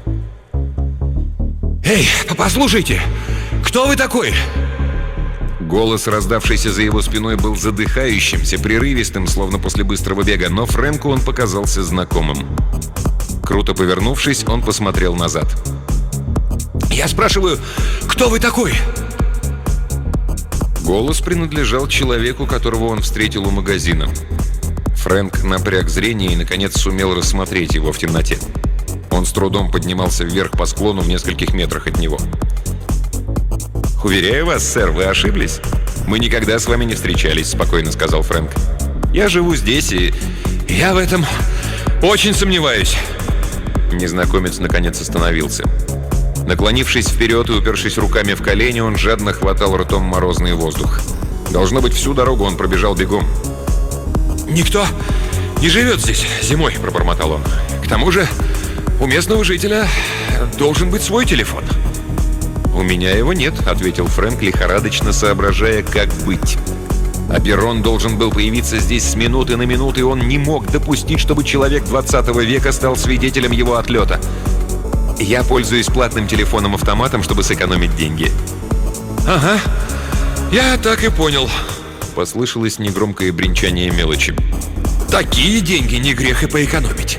«Эй, послушайте! Кто вы такой?» Голос, раздавшийся за его спиной, был задыхающимся, прерывистым, словно после быстрого бега, но Фрэнку он показался знакомым. Круто повернувшись, он посмотрел назад. «Я спрашиваю, кто вы такой?» Голос принадлежал человеку, которого он встретил у магазина. Фрэнк напряг зрение и, наконец, сумел рассмотреть его в темноте. Он с трудом поднимался вверх по склону в нескольких метрах от него. «Уверяю вас, сэр, вы ошиблись. Мы никогда с вами не встречались», — спокойно сказал Фрэнк. «Я живу здесь, и я в этом очень сомневаюсь». Незнакомец наконец остановился. Наклонившись вперед и упершись руками в колени, он жадно хватал ртом морозный воздух. Должно быть, всю дорогу он пробежал бегом. «Никто не живет здесь зимой», — пробормотал он. «К тому же у местного жителя должен быть свой телефон». «У меня его нет», — ответил Фрэнк, лихорадочно соображая, как быть. Аберон должен был появиться здесь с минуты на минуту, и он не мог допустить, чтобы человек 20 века стал свидетелем его отлета. «Я пользуюсь платным телефоном-автоматом, чтобы сэкономить деньги». «Ага, я так и понял», — послышалось негромкое бренчание мелочи. «Такие деньги не грех и поэкономить».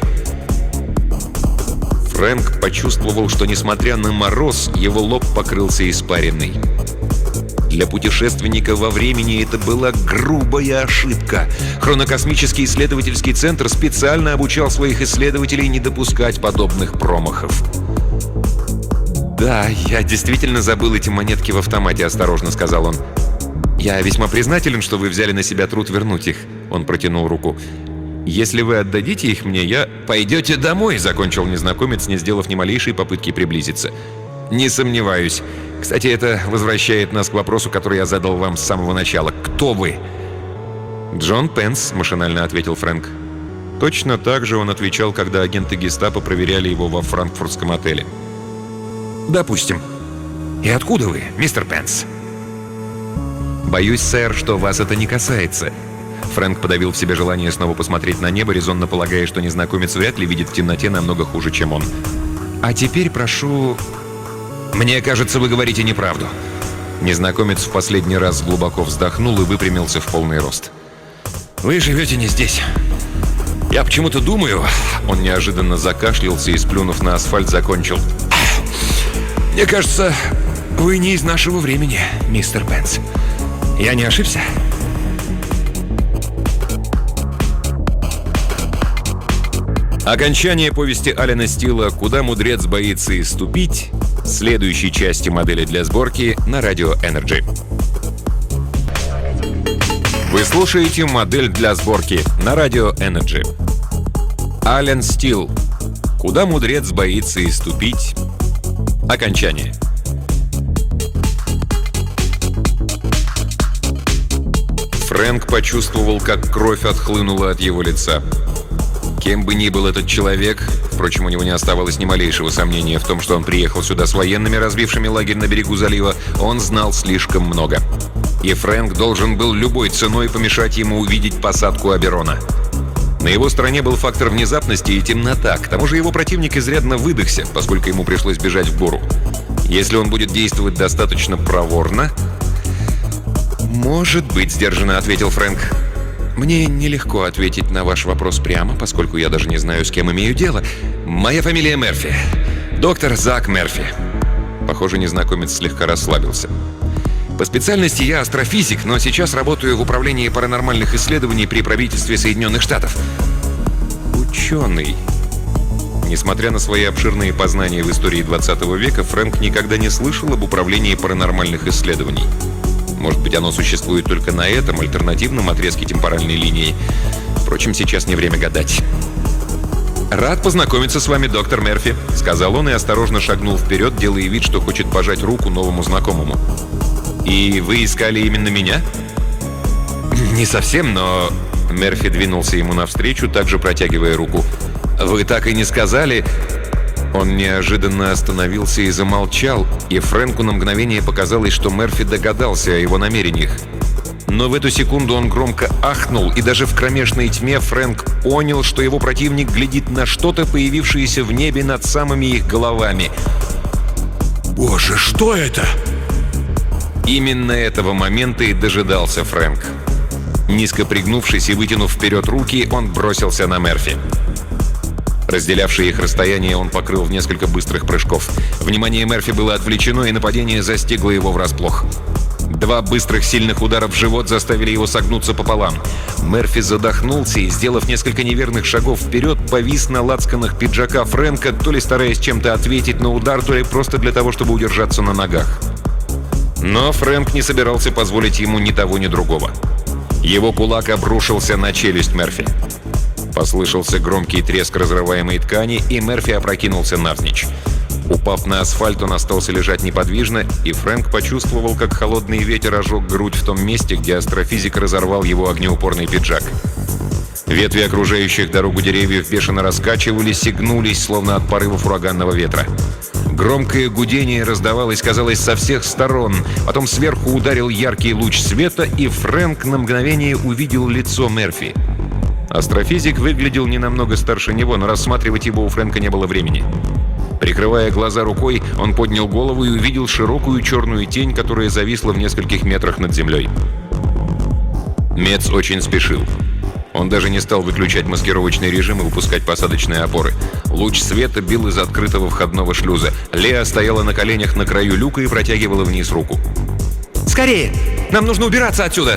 Фрэнк почувствовал, что, несмотря на мороз, его лоб покрылся испариной. Для путешественника во времени это была грубая ошибка. Хронокосмический исследовательский центр специально обучал своих исследователей не допускать подобных промахов. «Да, я действительно забыл эти монетки в автомате», — осторожно сказал он. «Я весьма признателен, что вы взяли на себя труд вернуть их». Он протянул руку. «Если вы отдадите их мне, я...» «Пойдете домой», — закончил незнакомец, не сделав ни малейшей попытки приблизиться. «Не сомневаюсь. Кстати, это возвращает нас к вопросу, который я задал вам с самого начала. Кто вы?» «Джон Пенс», — машинально ответил Фрэнк. Точно так же он отвечал, когда агенты гестапо проверяли его во франкфуртском отеле. «Допустим. И откуда вы, мистер Пенс?» «Боюсь, сэр, что вас это не касается». Фрэнк подавил в себе желание снова посмотреть на небо, резонно полагая, что незнакомец вряд ли видит в темноте намного хуже, чем он. «А теперь прошу...» «Мне кажется, вы говорите неправду». Незнакомец в последний раз глубоко вздохнул и выпрямился в полный рост. «Вы живете не здесь. Я почему-то думаю...» Он неожиданно закашлялся и, сплюнув на асфальт, закончил. «Мне кажется, вы не из нашего времени, мистер Пенс. Я не ошибся?» Окончание повести Алена Стила «Куда мудрец боится и ступить» следующей части модели для сборки на радио Energy. Вы слушаете модель для сборки на радио Energy. Ален Стил «Куда мудрец боится и ступить». Окончание. Фрэнк почувствовал, как кровь отхлынула от его лица. Кем бы ни был этот человек, впрочем, у него не оставалось ни малейшего сомнения в том, что он приехал сюда с военными, разбившими лагерь на берегу залива, он знал слишком много. И Фрэнк должен был любой ценой помешать ему увидеть посадку Аберона. На его стороне был фактор внезапности и темнота. К тому же его противник изрядно выдохся, поскольку ему пришлось бежать в гору. Если он будет действовать достаточно проворно... «Может быть», — сдержанно ответил Фрэнк. «Мне нелегко ответить на ваш вопрос прямо, поскольку я даже не знаю, с кем имею дело. Моя фамилия Мерфи. Доктор Зак Мерфи». Похоже, незнакомец слегка расслабился. «По специальности я астрофизик, но сейчас работаю в управлении паранормальных исследований при правительстве Соединенных Штатов». «Ученый». Несмотря на свои обширные познания в истории 20 века, Фрэнк никогда не слышал об управлении паранормальных исследований. Может быть, оно существует только на этом альтернативном отрезке темпоральной линии. Впрочем, сейчас не время гадать. «Рад познакомиться с вами, доктор Мерфи», — сказал он и осторожно шагнул вперед, делая вид, что хочет пожать руку новому знакомому. «И вы искали именно меня?» «Не совсем, но...» Мерфи двинулся ему навстречу, также протягивая руку. «Вы так и не сказали...» Он неожиданно остановился и замолчал, и Фрэнку на мгновение показалось, что Мерфи догадался о его намерениях. Но в эту секунду он громко ахнул, и даже в кромешной тьме Фрэнк понял, что его противник глядит на что-то, появившееся в небе над самыми их головами. «Боже, что это?» Именно этого момента и дожидался Фрэнк. Низко пригнувшись и вытянув вперед руки, он бросился на Мерфи. Разделявшее их расстояние он покрыл в несколько быстрых прыжков. Внимание Мерфи было отвлечено, и нападение застигло его врасплох. 2 быстрых сильных удара в живот заставили его согнуться пополам. Мерфи задохнулся и, сделав несколько неверных шагов вперед, повис на лацканах пиджака Фрэнка, то ли стараясь чем-то ответить на удар, то ли просто для того, чтобы удержаться на ногах. Но Фрэнк не собирался позволить ему ни того, ни другого. Его кулак обрушился на челюсть Мерфи. Послышался громкий треск разрываемой ткани, и Мерфи опрокинулся навзничь. Упав на асфальт, он остался лежать неподвижно, и Фрэнк почувствовал, как холодный ветер ожег грудь в том месте, где астрофизик разорвал его огнеупорный пиджак. Ветви окружающих дорогу деревьев бешено раскачивались и гнулись, словно от порывов ураганного ветра. Громкое гудение раздавалось, казалось, со всех сторон. Потом сверху ударил яркий луч света, и Фрэнк на мгновение увидел лицо Мерфи. Астрофизик выглядел не намного старше него, но рассматривать его у Фрэнка не было времени. Прикрывая глаза рукой, он поднял голову и увидел широкую черную тень, которая зависла в нескольких метрах над землей. Мец очень спешил. Он даже не стал выключать маскировочный режим и выпускать посадочные опоры. Луч света бил из открытого входного шлюза. Леа стояла на коленях на краю люка и протягивала вниз руку. «Скорее! Нам нужно убираться отсюда!»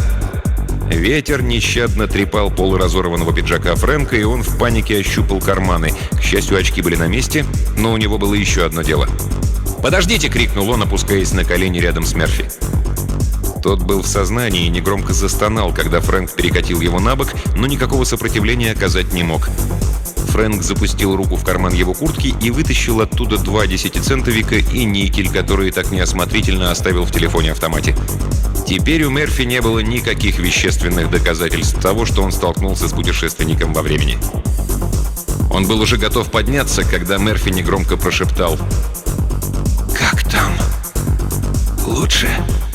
Ветер нещадно трепал полы разорванного пиджака Фрэнка, и он в панике ощупал карманы. К счастью, очки были на месте, но у него было еще одно дело. «Подождите!» — крикнул он, опускаясь на колени рядом с Мерфи. Тот был в сознании и негромко застонал, когда Фрэнк перекатил его на бок, но никакого сопротивления оказать не мог. Фрэнк запустил руку в карман его куртки и вытащил оттуда 2 10-центовика и никель, которые так неосмотрительно оставил в телефоне-автомате. Теперь у Мерфи не было никаких вещественных доказательств того, что он столкнулся с путешественником во времени. Он был уже готов подняться, когда Мерфи негромко прошептал: «Как там? Лучше?»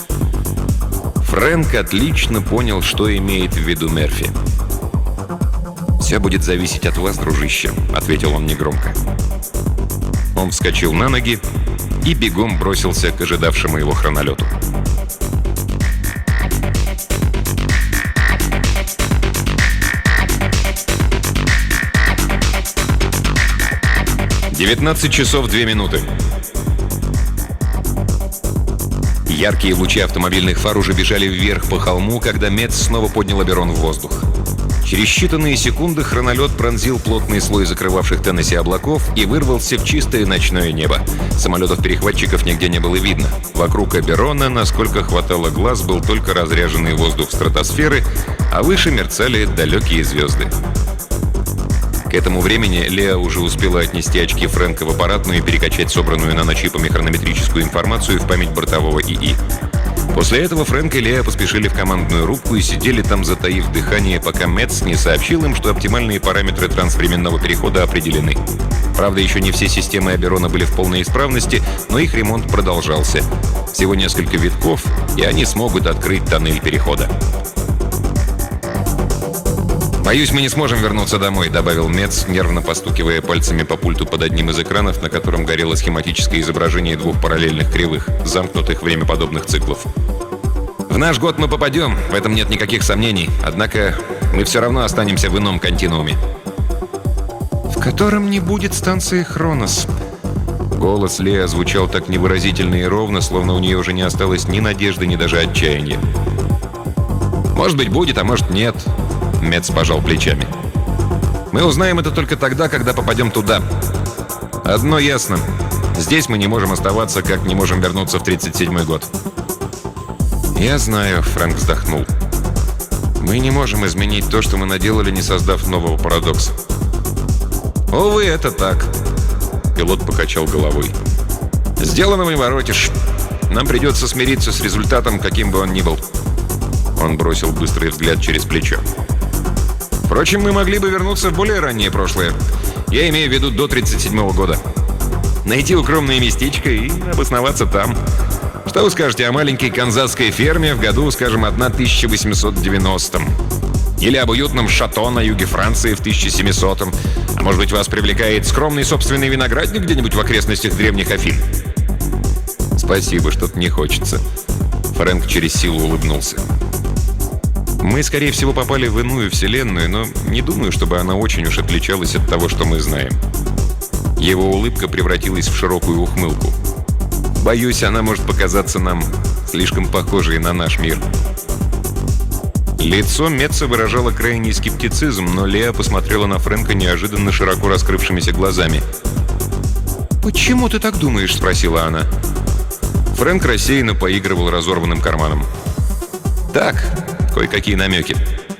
Фрэнк отлично понял, что имеет в виду Мерфи. «Все будет зависеть от вас, дружище», — ответил он негромко. Он вскочил на ноги и бегом бросился к ожидавшему его хронолету. «19 часов 2 минуты». Яркие лучи автомобильных фар уже бежали вверх по холму, когда Мец снова поднял Оберон в воздух. Через считанные секунды хронолет пронзил плотный слой закрывавших Теннесси облаков и вырвался в чистое ночное небо. Самолетов-перехватчиков нигде не было видно. Вокруг Оберона, насколько хватало глаз, был только разряженный воздух стратосферы, а выше мерцали далекие звезды. К этому времени Леа уже успела отнести очки Фрэнка в аппаратную и перекачать собранную наночипами хронометрическую информацию в память бортового ИИ. После этого Фрэнк и Леа поспешили в командную рубку и сидели там, затаив дыхание, пока Мец не сообщил им, что оптимальные параметры трансвременного перехода определены. Правда, еще не все системы Оберона были в полной исправности, но их ремонт продолжался. Всего несколько витков, и они смогут открыть тоннель перехода. «Боюсь, мы не сможем вернуться домой», — добавил Мец, нервно постукивая пальцами по пульту под одним из экранов, на котором горело схематическое изображение 2 параллельных кривых, замкнутых времяподобных циклов. «В наш год мы попадем, в этом нет никаких сомнений, однако мы все равно останемся в ином континууме». «В котором не будет станции Хронос». Голос Леа звучал так невыразительно и ровно, словно у нее уже не осталось ни надежды, ни даже отчаяния. «Может быть, будет, а может, нет». Мец пожал плечами. «Мы узнаем это только тогда, когда попадем туда. Одно ясно. Здесь мы не можем оставаться, как не можем вернуться в 37-й год». «Я знаю», — Фрэнк вздохнул. «Мы не можем изменить то, что мы наделали, не создав нового парадокса». «Увы, это так». Пилот покачал головой. «Сделанного не воротишь. Нам придется смириться с результатом, каким бы он ни был». Он бросил быстрый взгляд через плечо. «Впрочем, мы могли бы вернуться в более раннее прошлое. Я имею в виду до 37-го года. Найти укромное местечко и обосноваться там. Что вы скажете о маленькой канзасской ферме в году, скажем, 1890-м? Или об уютном шато на юге Франции в 1700-м? А может быть, вас привлекает скромный собственный виноградник где-нибудь в окрестностях древних Афин?» Спасибо, что-то не хочется. Фрэнк через силу улыбнулся. Мы, скорее всего, попали в иную вселенную, но не думаю, чтобы она очень уж отличалась от того, что мы знаем. Его улыбка превратилась в широкую ухмылку. Боюсь, она может показаться нам слишком похожей на наш мир. Лицо Метца выражало крайний скептицизм, но Леа посмотрела на Фрэнка неожиданно широко раскрывшимися глазами. «Почему ты так думаешь?» – спросила она. Фрэнк рассеянно поигрывал разорванным карманом. «Так, кое-какие намеки».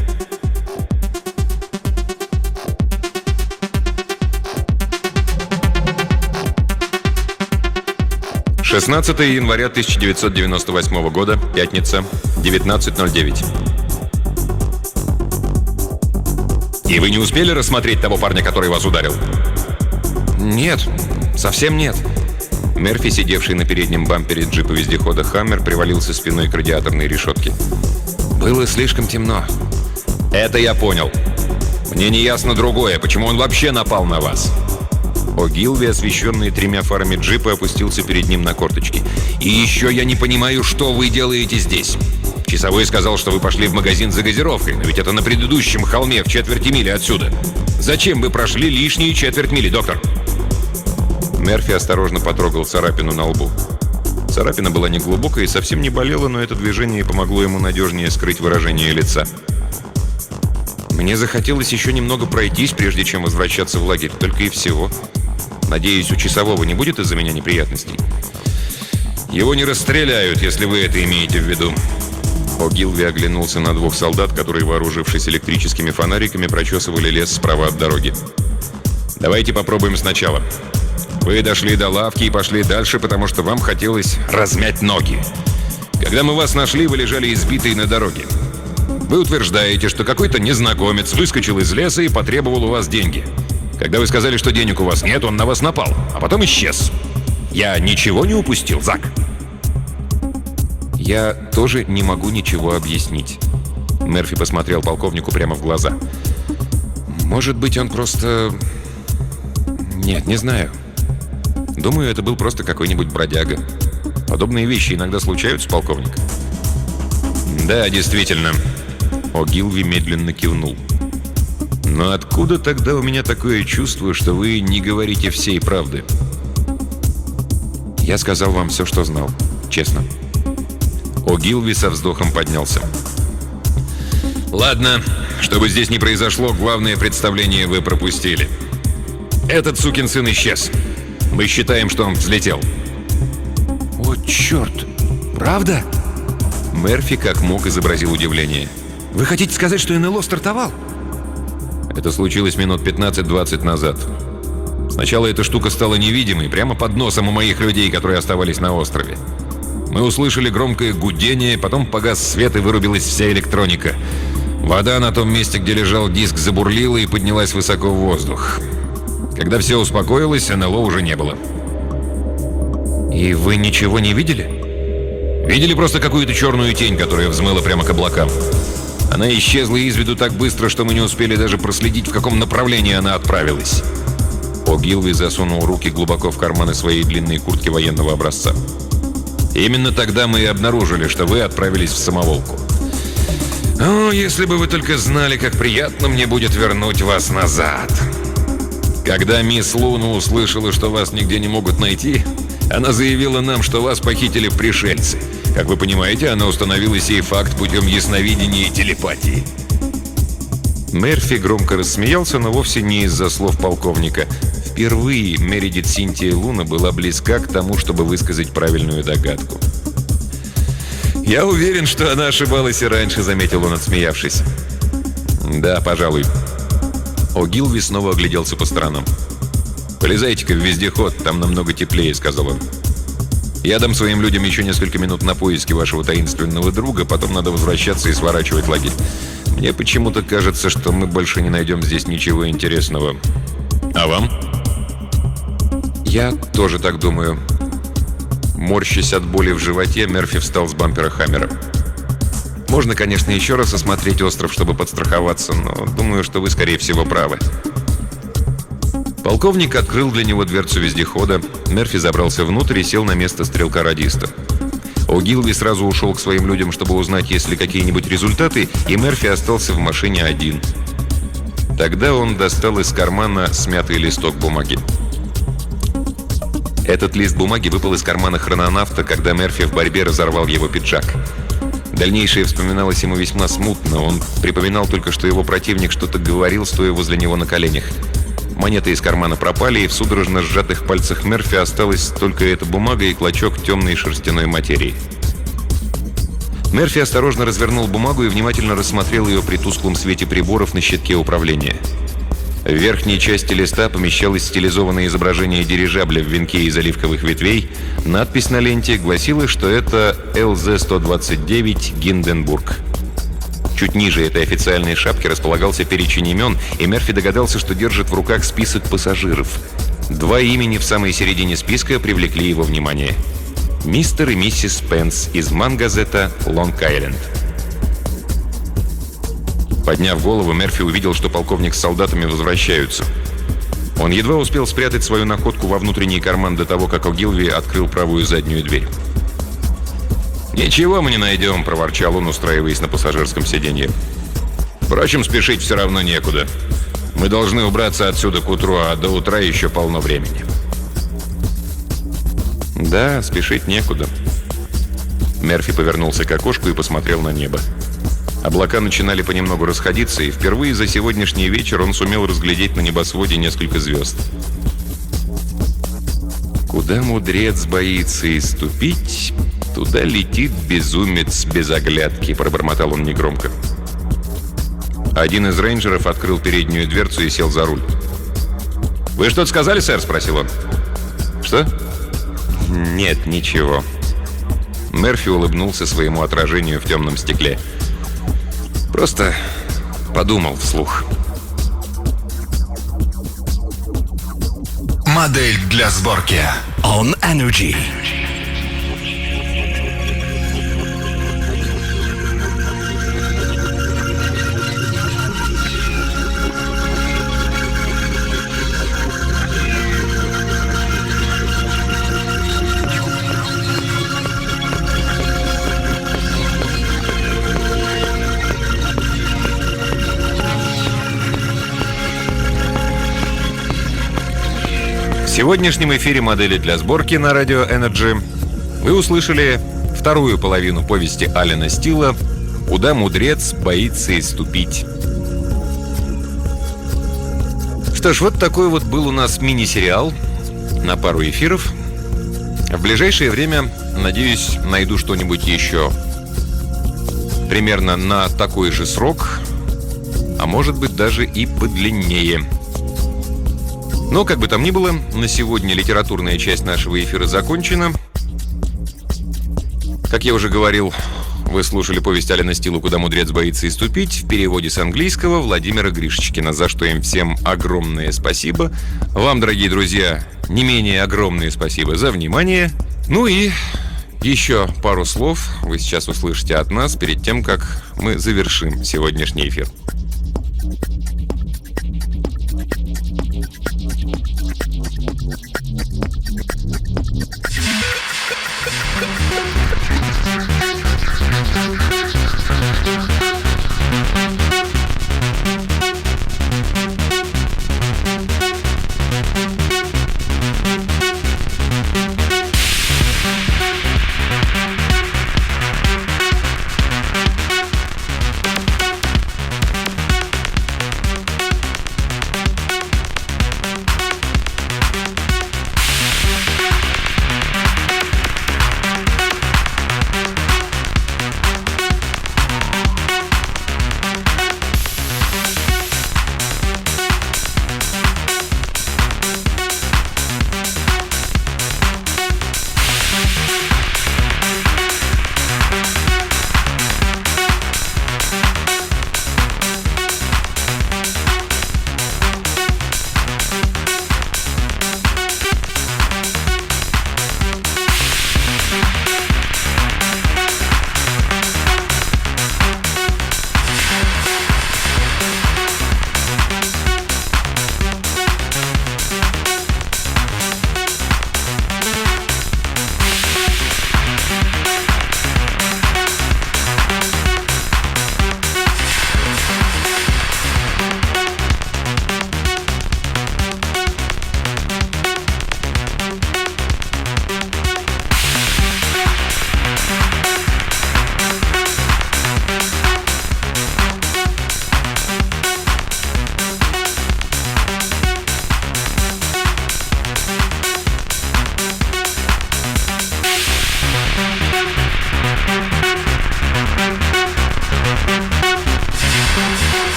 «16 января 1998 года, пятница, 19:09. И вы не успели рассмотреть того парня, который вас ударил?» «Нет, совсем нет». Мерфи, сидевший на переднем бампере джипа-вездехода «Хаммер», привалился спиной к радиаторной решетке. «Было слишком темно». «Это я понял. Мне не ясно другое, почему он вообще напал на вас?» О'Гилви, освещенный 3 фарами джипа, опустился перед ним на корточки. «И еще я не понимаю, что вы делаете здесь. Часовой сказал, что вы пошли в магазин за газировкой, но ведь это на предыдущем холме в четверти мили отсюда. Зачем вы прошли лишние четверть мили, доктор?» Мерфи осторожно потрогал царапину на лбу. Царапина была неглубокая и совсем не болела, но это движение помогло ему надежнее скрыть выражение лица. «Мне захотелось еще немного пройтись, прежде чем возвращаться в лагерь, только и всего. Надеюсь, у часового не будет из-за меня неприятностей?» «Его не расстреляют, если вы это имеете в виду». О'Гилви оглянулся на 2 солдат, которые, вооружившись электрическими фонариками, прочесывали лес справа от дороги. «Давайте попробуем сначала. Вы дошли до лавки и пошли дальше, потому что вам хотелось размять ноги. Когда мы вас нашли, вы лежали избитые на дороге. Вы утверждаете, что какой-то незнакомец выскочил из леса и потребовал у вас деньги. Когда вы сказали, что денег у вас нет, он на вас напал, а потом исчез. Я ничего не упустил, Зак?» «Я тоже не могу ничего объяснить». Мерфи посмотрел полковнику прямо в глаза. «Может быть, он просто... Нет, не знаю. Думаю, это был просто какой-нибудь бродяга. Подобные вещи иногда случаются, полковник». «Да, действительно». О'Гилви медленно кивнул. «Но откуда тогда у меня такое чувство, что вы не говорите всей правды?» «Я сказал вам все, что знал. Честно». О'Гилви со вздохом поднялся. «Ладно, что бы здесь ни произошло, главное представление вы пропустили. Этот сукин сын исчез. Мы считаем, что он взлетел». «О, черт! Правда?» Мерфи как мог изобразил удивление. «Вы хотите сказать, что НЛО стартовал?» «Это случилось минут 15-20 назад. Сначала эта штука стала невидимой, прямо под носом у моих людей, которые оставались на острове. Мы услышали громкое гудение, потом погас свет и вырубилась вся электроника. Вода на том месте, где лежал диск, забурлила и поднялась высоко в воздух. Когда все успокоилось, НЛО уже не было». «И вы ничего не видели?» «Видели просто какую-то черную тень, которая взмыла прямо к облакам. Она исчезла из виду так быстро, что мы не успели даже проследить, в каком направлении она отправилась». О'Гилви засунул руки глубоко в карманы своей длинной куртки военного образца. «Именно тогда мы и обнаружили, что вы отправились в самоволку. О, если бы вы только знали, как приятно мне будет вернуть вас назад. Когда мисс Луна услышала, что вас нигде не могут найти, она заявила нам, что вас похитили пришельцы. Как вы понимаете, она установила сей факт путем ясновидения и телепатии». Мерфи громко рассмеялся, но вовсе не из-за слов полковника. Впервые Мередит Синтия Луна была близка к тому, чтобы высказать правильную догадку. «Я уверен, что она ошибалась и раньше», — заметил он, отсмеявшись. «Да, пожалуй». О'Гилви снова огляделся по сторонам. «Полезайте-ка в вездеход, там намного теплее», — сказал он. «Я дам своим людям еще несколько минут на поиски вашего таинственного друга, потом надо возвращаться и сворачивать лагерь. Мне почему-то кажется, что мы больше не найдем здесь ничего интересного. А вам?» «Я тоже так думаю». Морщась от боли в животе, Мерфи встал с бампера Хаммера. «Можно, конечно, еще раз осмотреть остров, чтобы подстраховаться, но думаю, что вы, скорее всего, правы». Полковник открыл для него дверцу вездехода. Мерфи забрался внутрь и сел на место стрелка-радиста. О'Гилви сразу ушел к своим людям, чтобы узнать, есть ли какие-нибудь результаты, и Мерфи остался в машине один. Тогда он достал из кармана смятый листок бумаги. Этот лист бумаги выпал из кармана хрононавта, когда Мерфи в борьбе разорвал его пиджак. Дальнейшее вспоминалось ему весьма смутно. Он припоминал только, что его противник что-то говорил, стоя возле него на коленях. Монеты из кармана пропали, и в судорожно сжатых пальцах Мерфи осталась только эта бумага и клочок темной шерстяной материи. Мерфи осторожно развернул бумагу и внимательно рассмотрел ее при тусклом свете приборов на щитке управления. В верхней части листа помещалось стилизованное изображение дирижабля в венке из оливковых ветвей. Надпись на ленте гласила, что это ЛЗ-129 «Гинденбург». Чуть ниже этой официальной шапки располагался перечень имен, и Мерфи догадался, что держит в руках список пассажиров. 2 имени в самой середине списка привлекли его внимание. Мистер и миссис Спенс из Мангазета, Лонг-Айленд. Подняв голову, Мерфи увидел, что полковник с солдатами возвращаются. Он едва успел спрятать свою находку во внутренний карман до того, как О'Гилви открыл правую заднюю дверь. «Ничего мы не найдем», — проворчал он, устраиваясь на пассажирском сиденье. «Впрочем, спешить все равно некуда. Мы должны убраться отсюда к утру, а до утра еще полно времени». «Да, спешить некуда». Мерфи повернулся к окошку и посмотрел на небо. Облака начинали понемногу расходиться, и впервые за сегодняшний вечер он сумел разглядеть на небосводе несколько звезд. «Куда мудрец боится и ступить, туда летит безумец без оглядки», — пробормотал он негромко. Один из рейнджеров открыл переднюю дверцу и сел за руль. «Вы что-то сказали, сэр?» — спросил он. «Что?» «Нет, ничего». Мерфи улыбнулся своему отражению в темном стекле. «Просто подумал вслух». Модель для сборки On Energy. В сегодняшнем эфире «Модели для сборки» на радио Energy вы услышали вторую половину повести Алена Стила «Куда мудрец боится иступить». Что ж, вот такой вот был у нас мини-сериал на пару эфиров. В ближайшее время, надеюсь, найду что-нибудь еще примерно на такой же срок, а может быть даже и подлиннее. Но, как бы там ни было, на сегодня литературная часть нашего эфира закончена. Как я уже говорил, вы слушали повесть Алена Стила «Куда мудрец боится иступить» в переводе с английского Владимира Гришечкина, за что им всем огромное спасибо. Вам, дорогие друзья, не менее огромное спасибо за внимание. Ну и еще пару слов вы сейчас услышите от нас перед тем, как мы завершим сегодняшний эфир.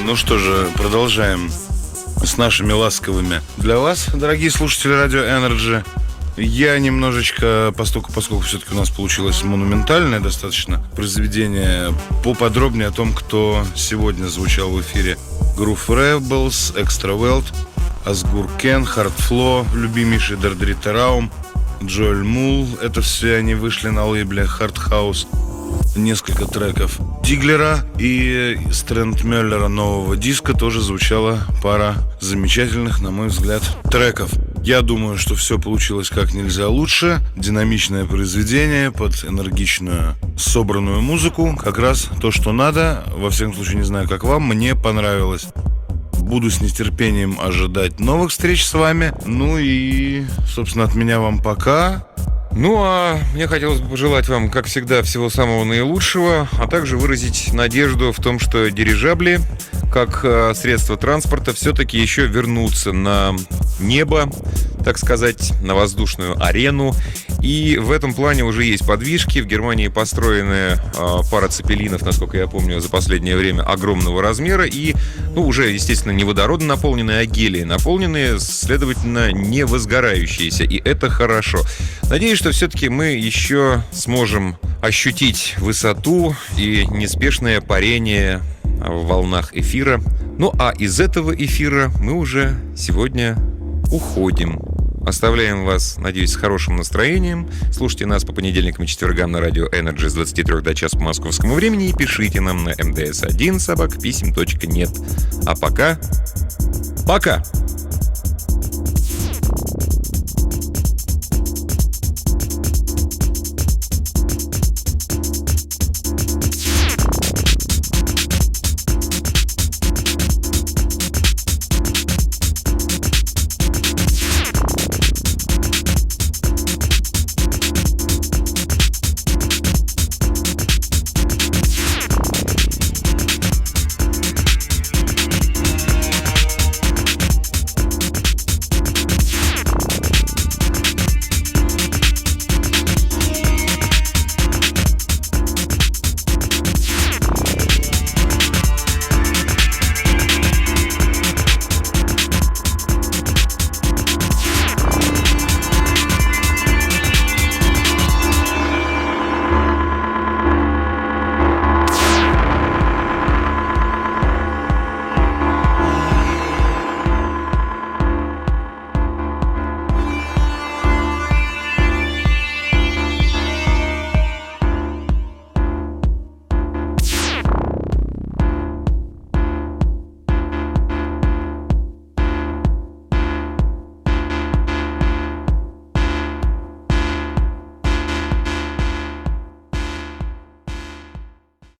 Ну что же, продолжаем с нашими ласковыми для вас, дорогие слушатели радио Energy. Я немножечко, поскольку все-таки у нас получилось монументальное достаточно произведение, поподробнее о том, кто сегодня звучал в эфире. Groove Rebels, Extra Welt, Asgur Ken, Hardflow, любимейший Дардрита Раум, Джоэль Мул. Это все они вышли на лейбле Hard House. Несколько треков Диглера и Стрэнд Мюллера нового диска тоже звучала пара замечательных, на мой взгляд, треков. Я думаю, что все получилось как нельзя лучше. Динамичное произведение под энергичную собранную музыку. Как раз то, что надо. Во всяком случае, не знаю, как вам, мне понравилось. Буду с нетерпением ожидать новых встреч с вами. Ну и, собственно, от меня вам пока. Ну, а мне хотелось бы пожелать вам, как всегда, всего самого наилучшего, а также выразить надежду в том, что дирижабли, как средство транспорта, все-таки еще вернутся на небо, так сказать, на воздушную арену. И в этом плане уже есть подвижки. В Германии построены пара цепелинов, насколько я помню, за последнее время огромного размера. И, уже, естественно, не водородно наполненные, а гелием наполненные, следовательно, не возгорающиеся. И это хорошо. Надеюсь, что все-таки мы еще сможем ощутить высоту и неспешное парение в волнах эфира. Ну, а из этого эфира мы уже сегодня уходим. Оставляем вас, надеюсь, с хорошим настроением. Слушайте нас по понедельникам и четвергам на радио Energy с 23 до часа по московскому времени и пишите нам на mds1@pisem.net. А пока...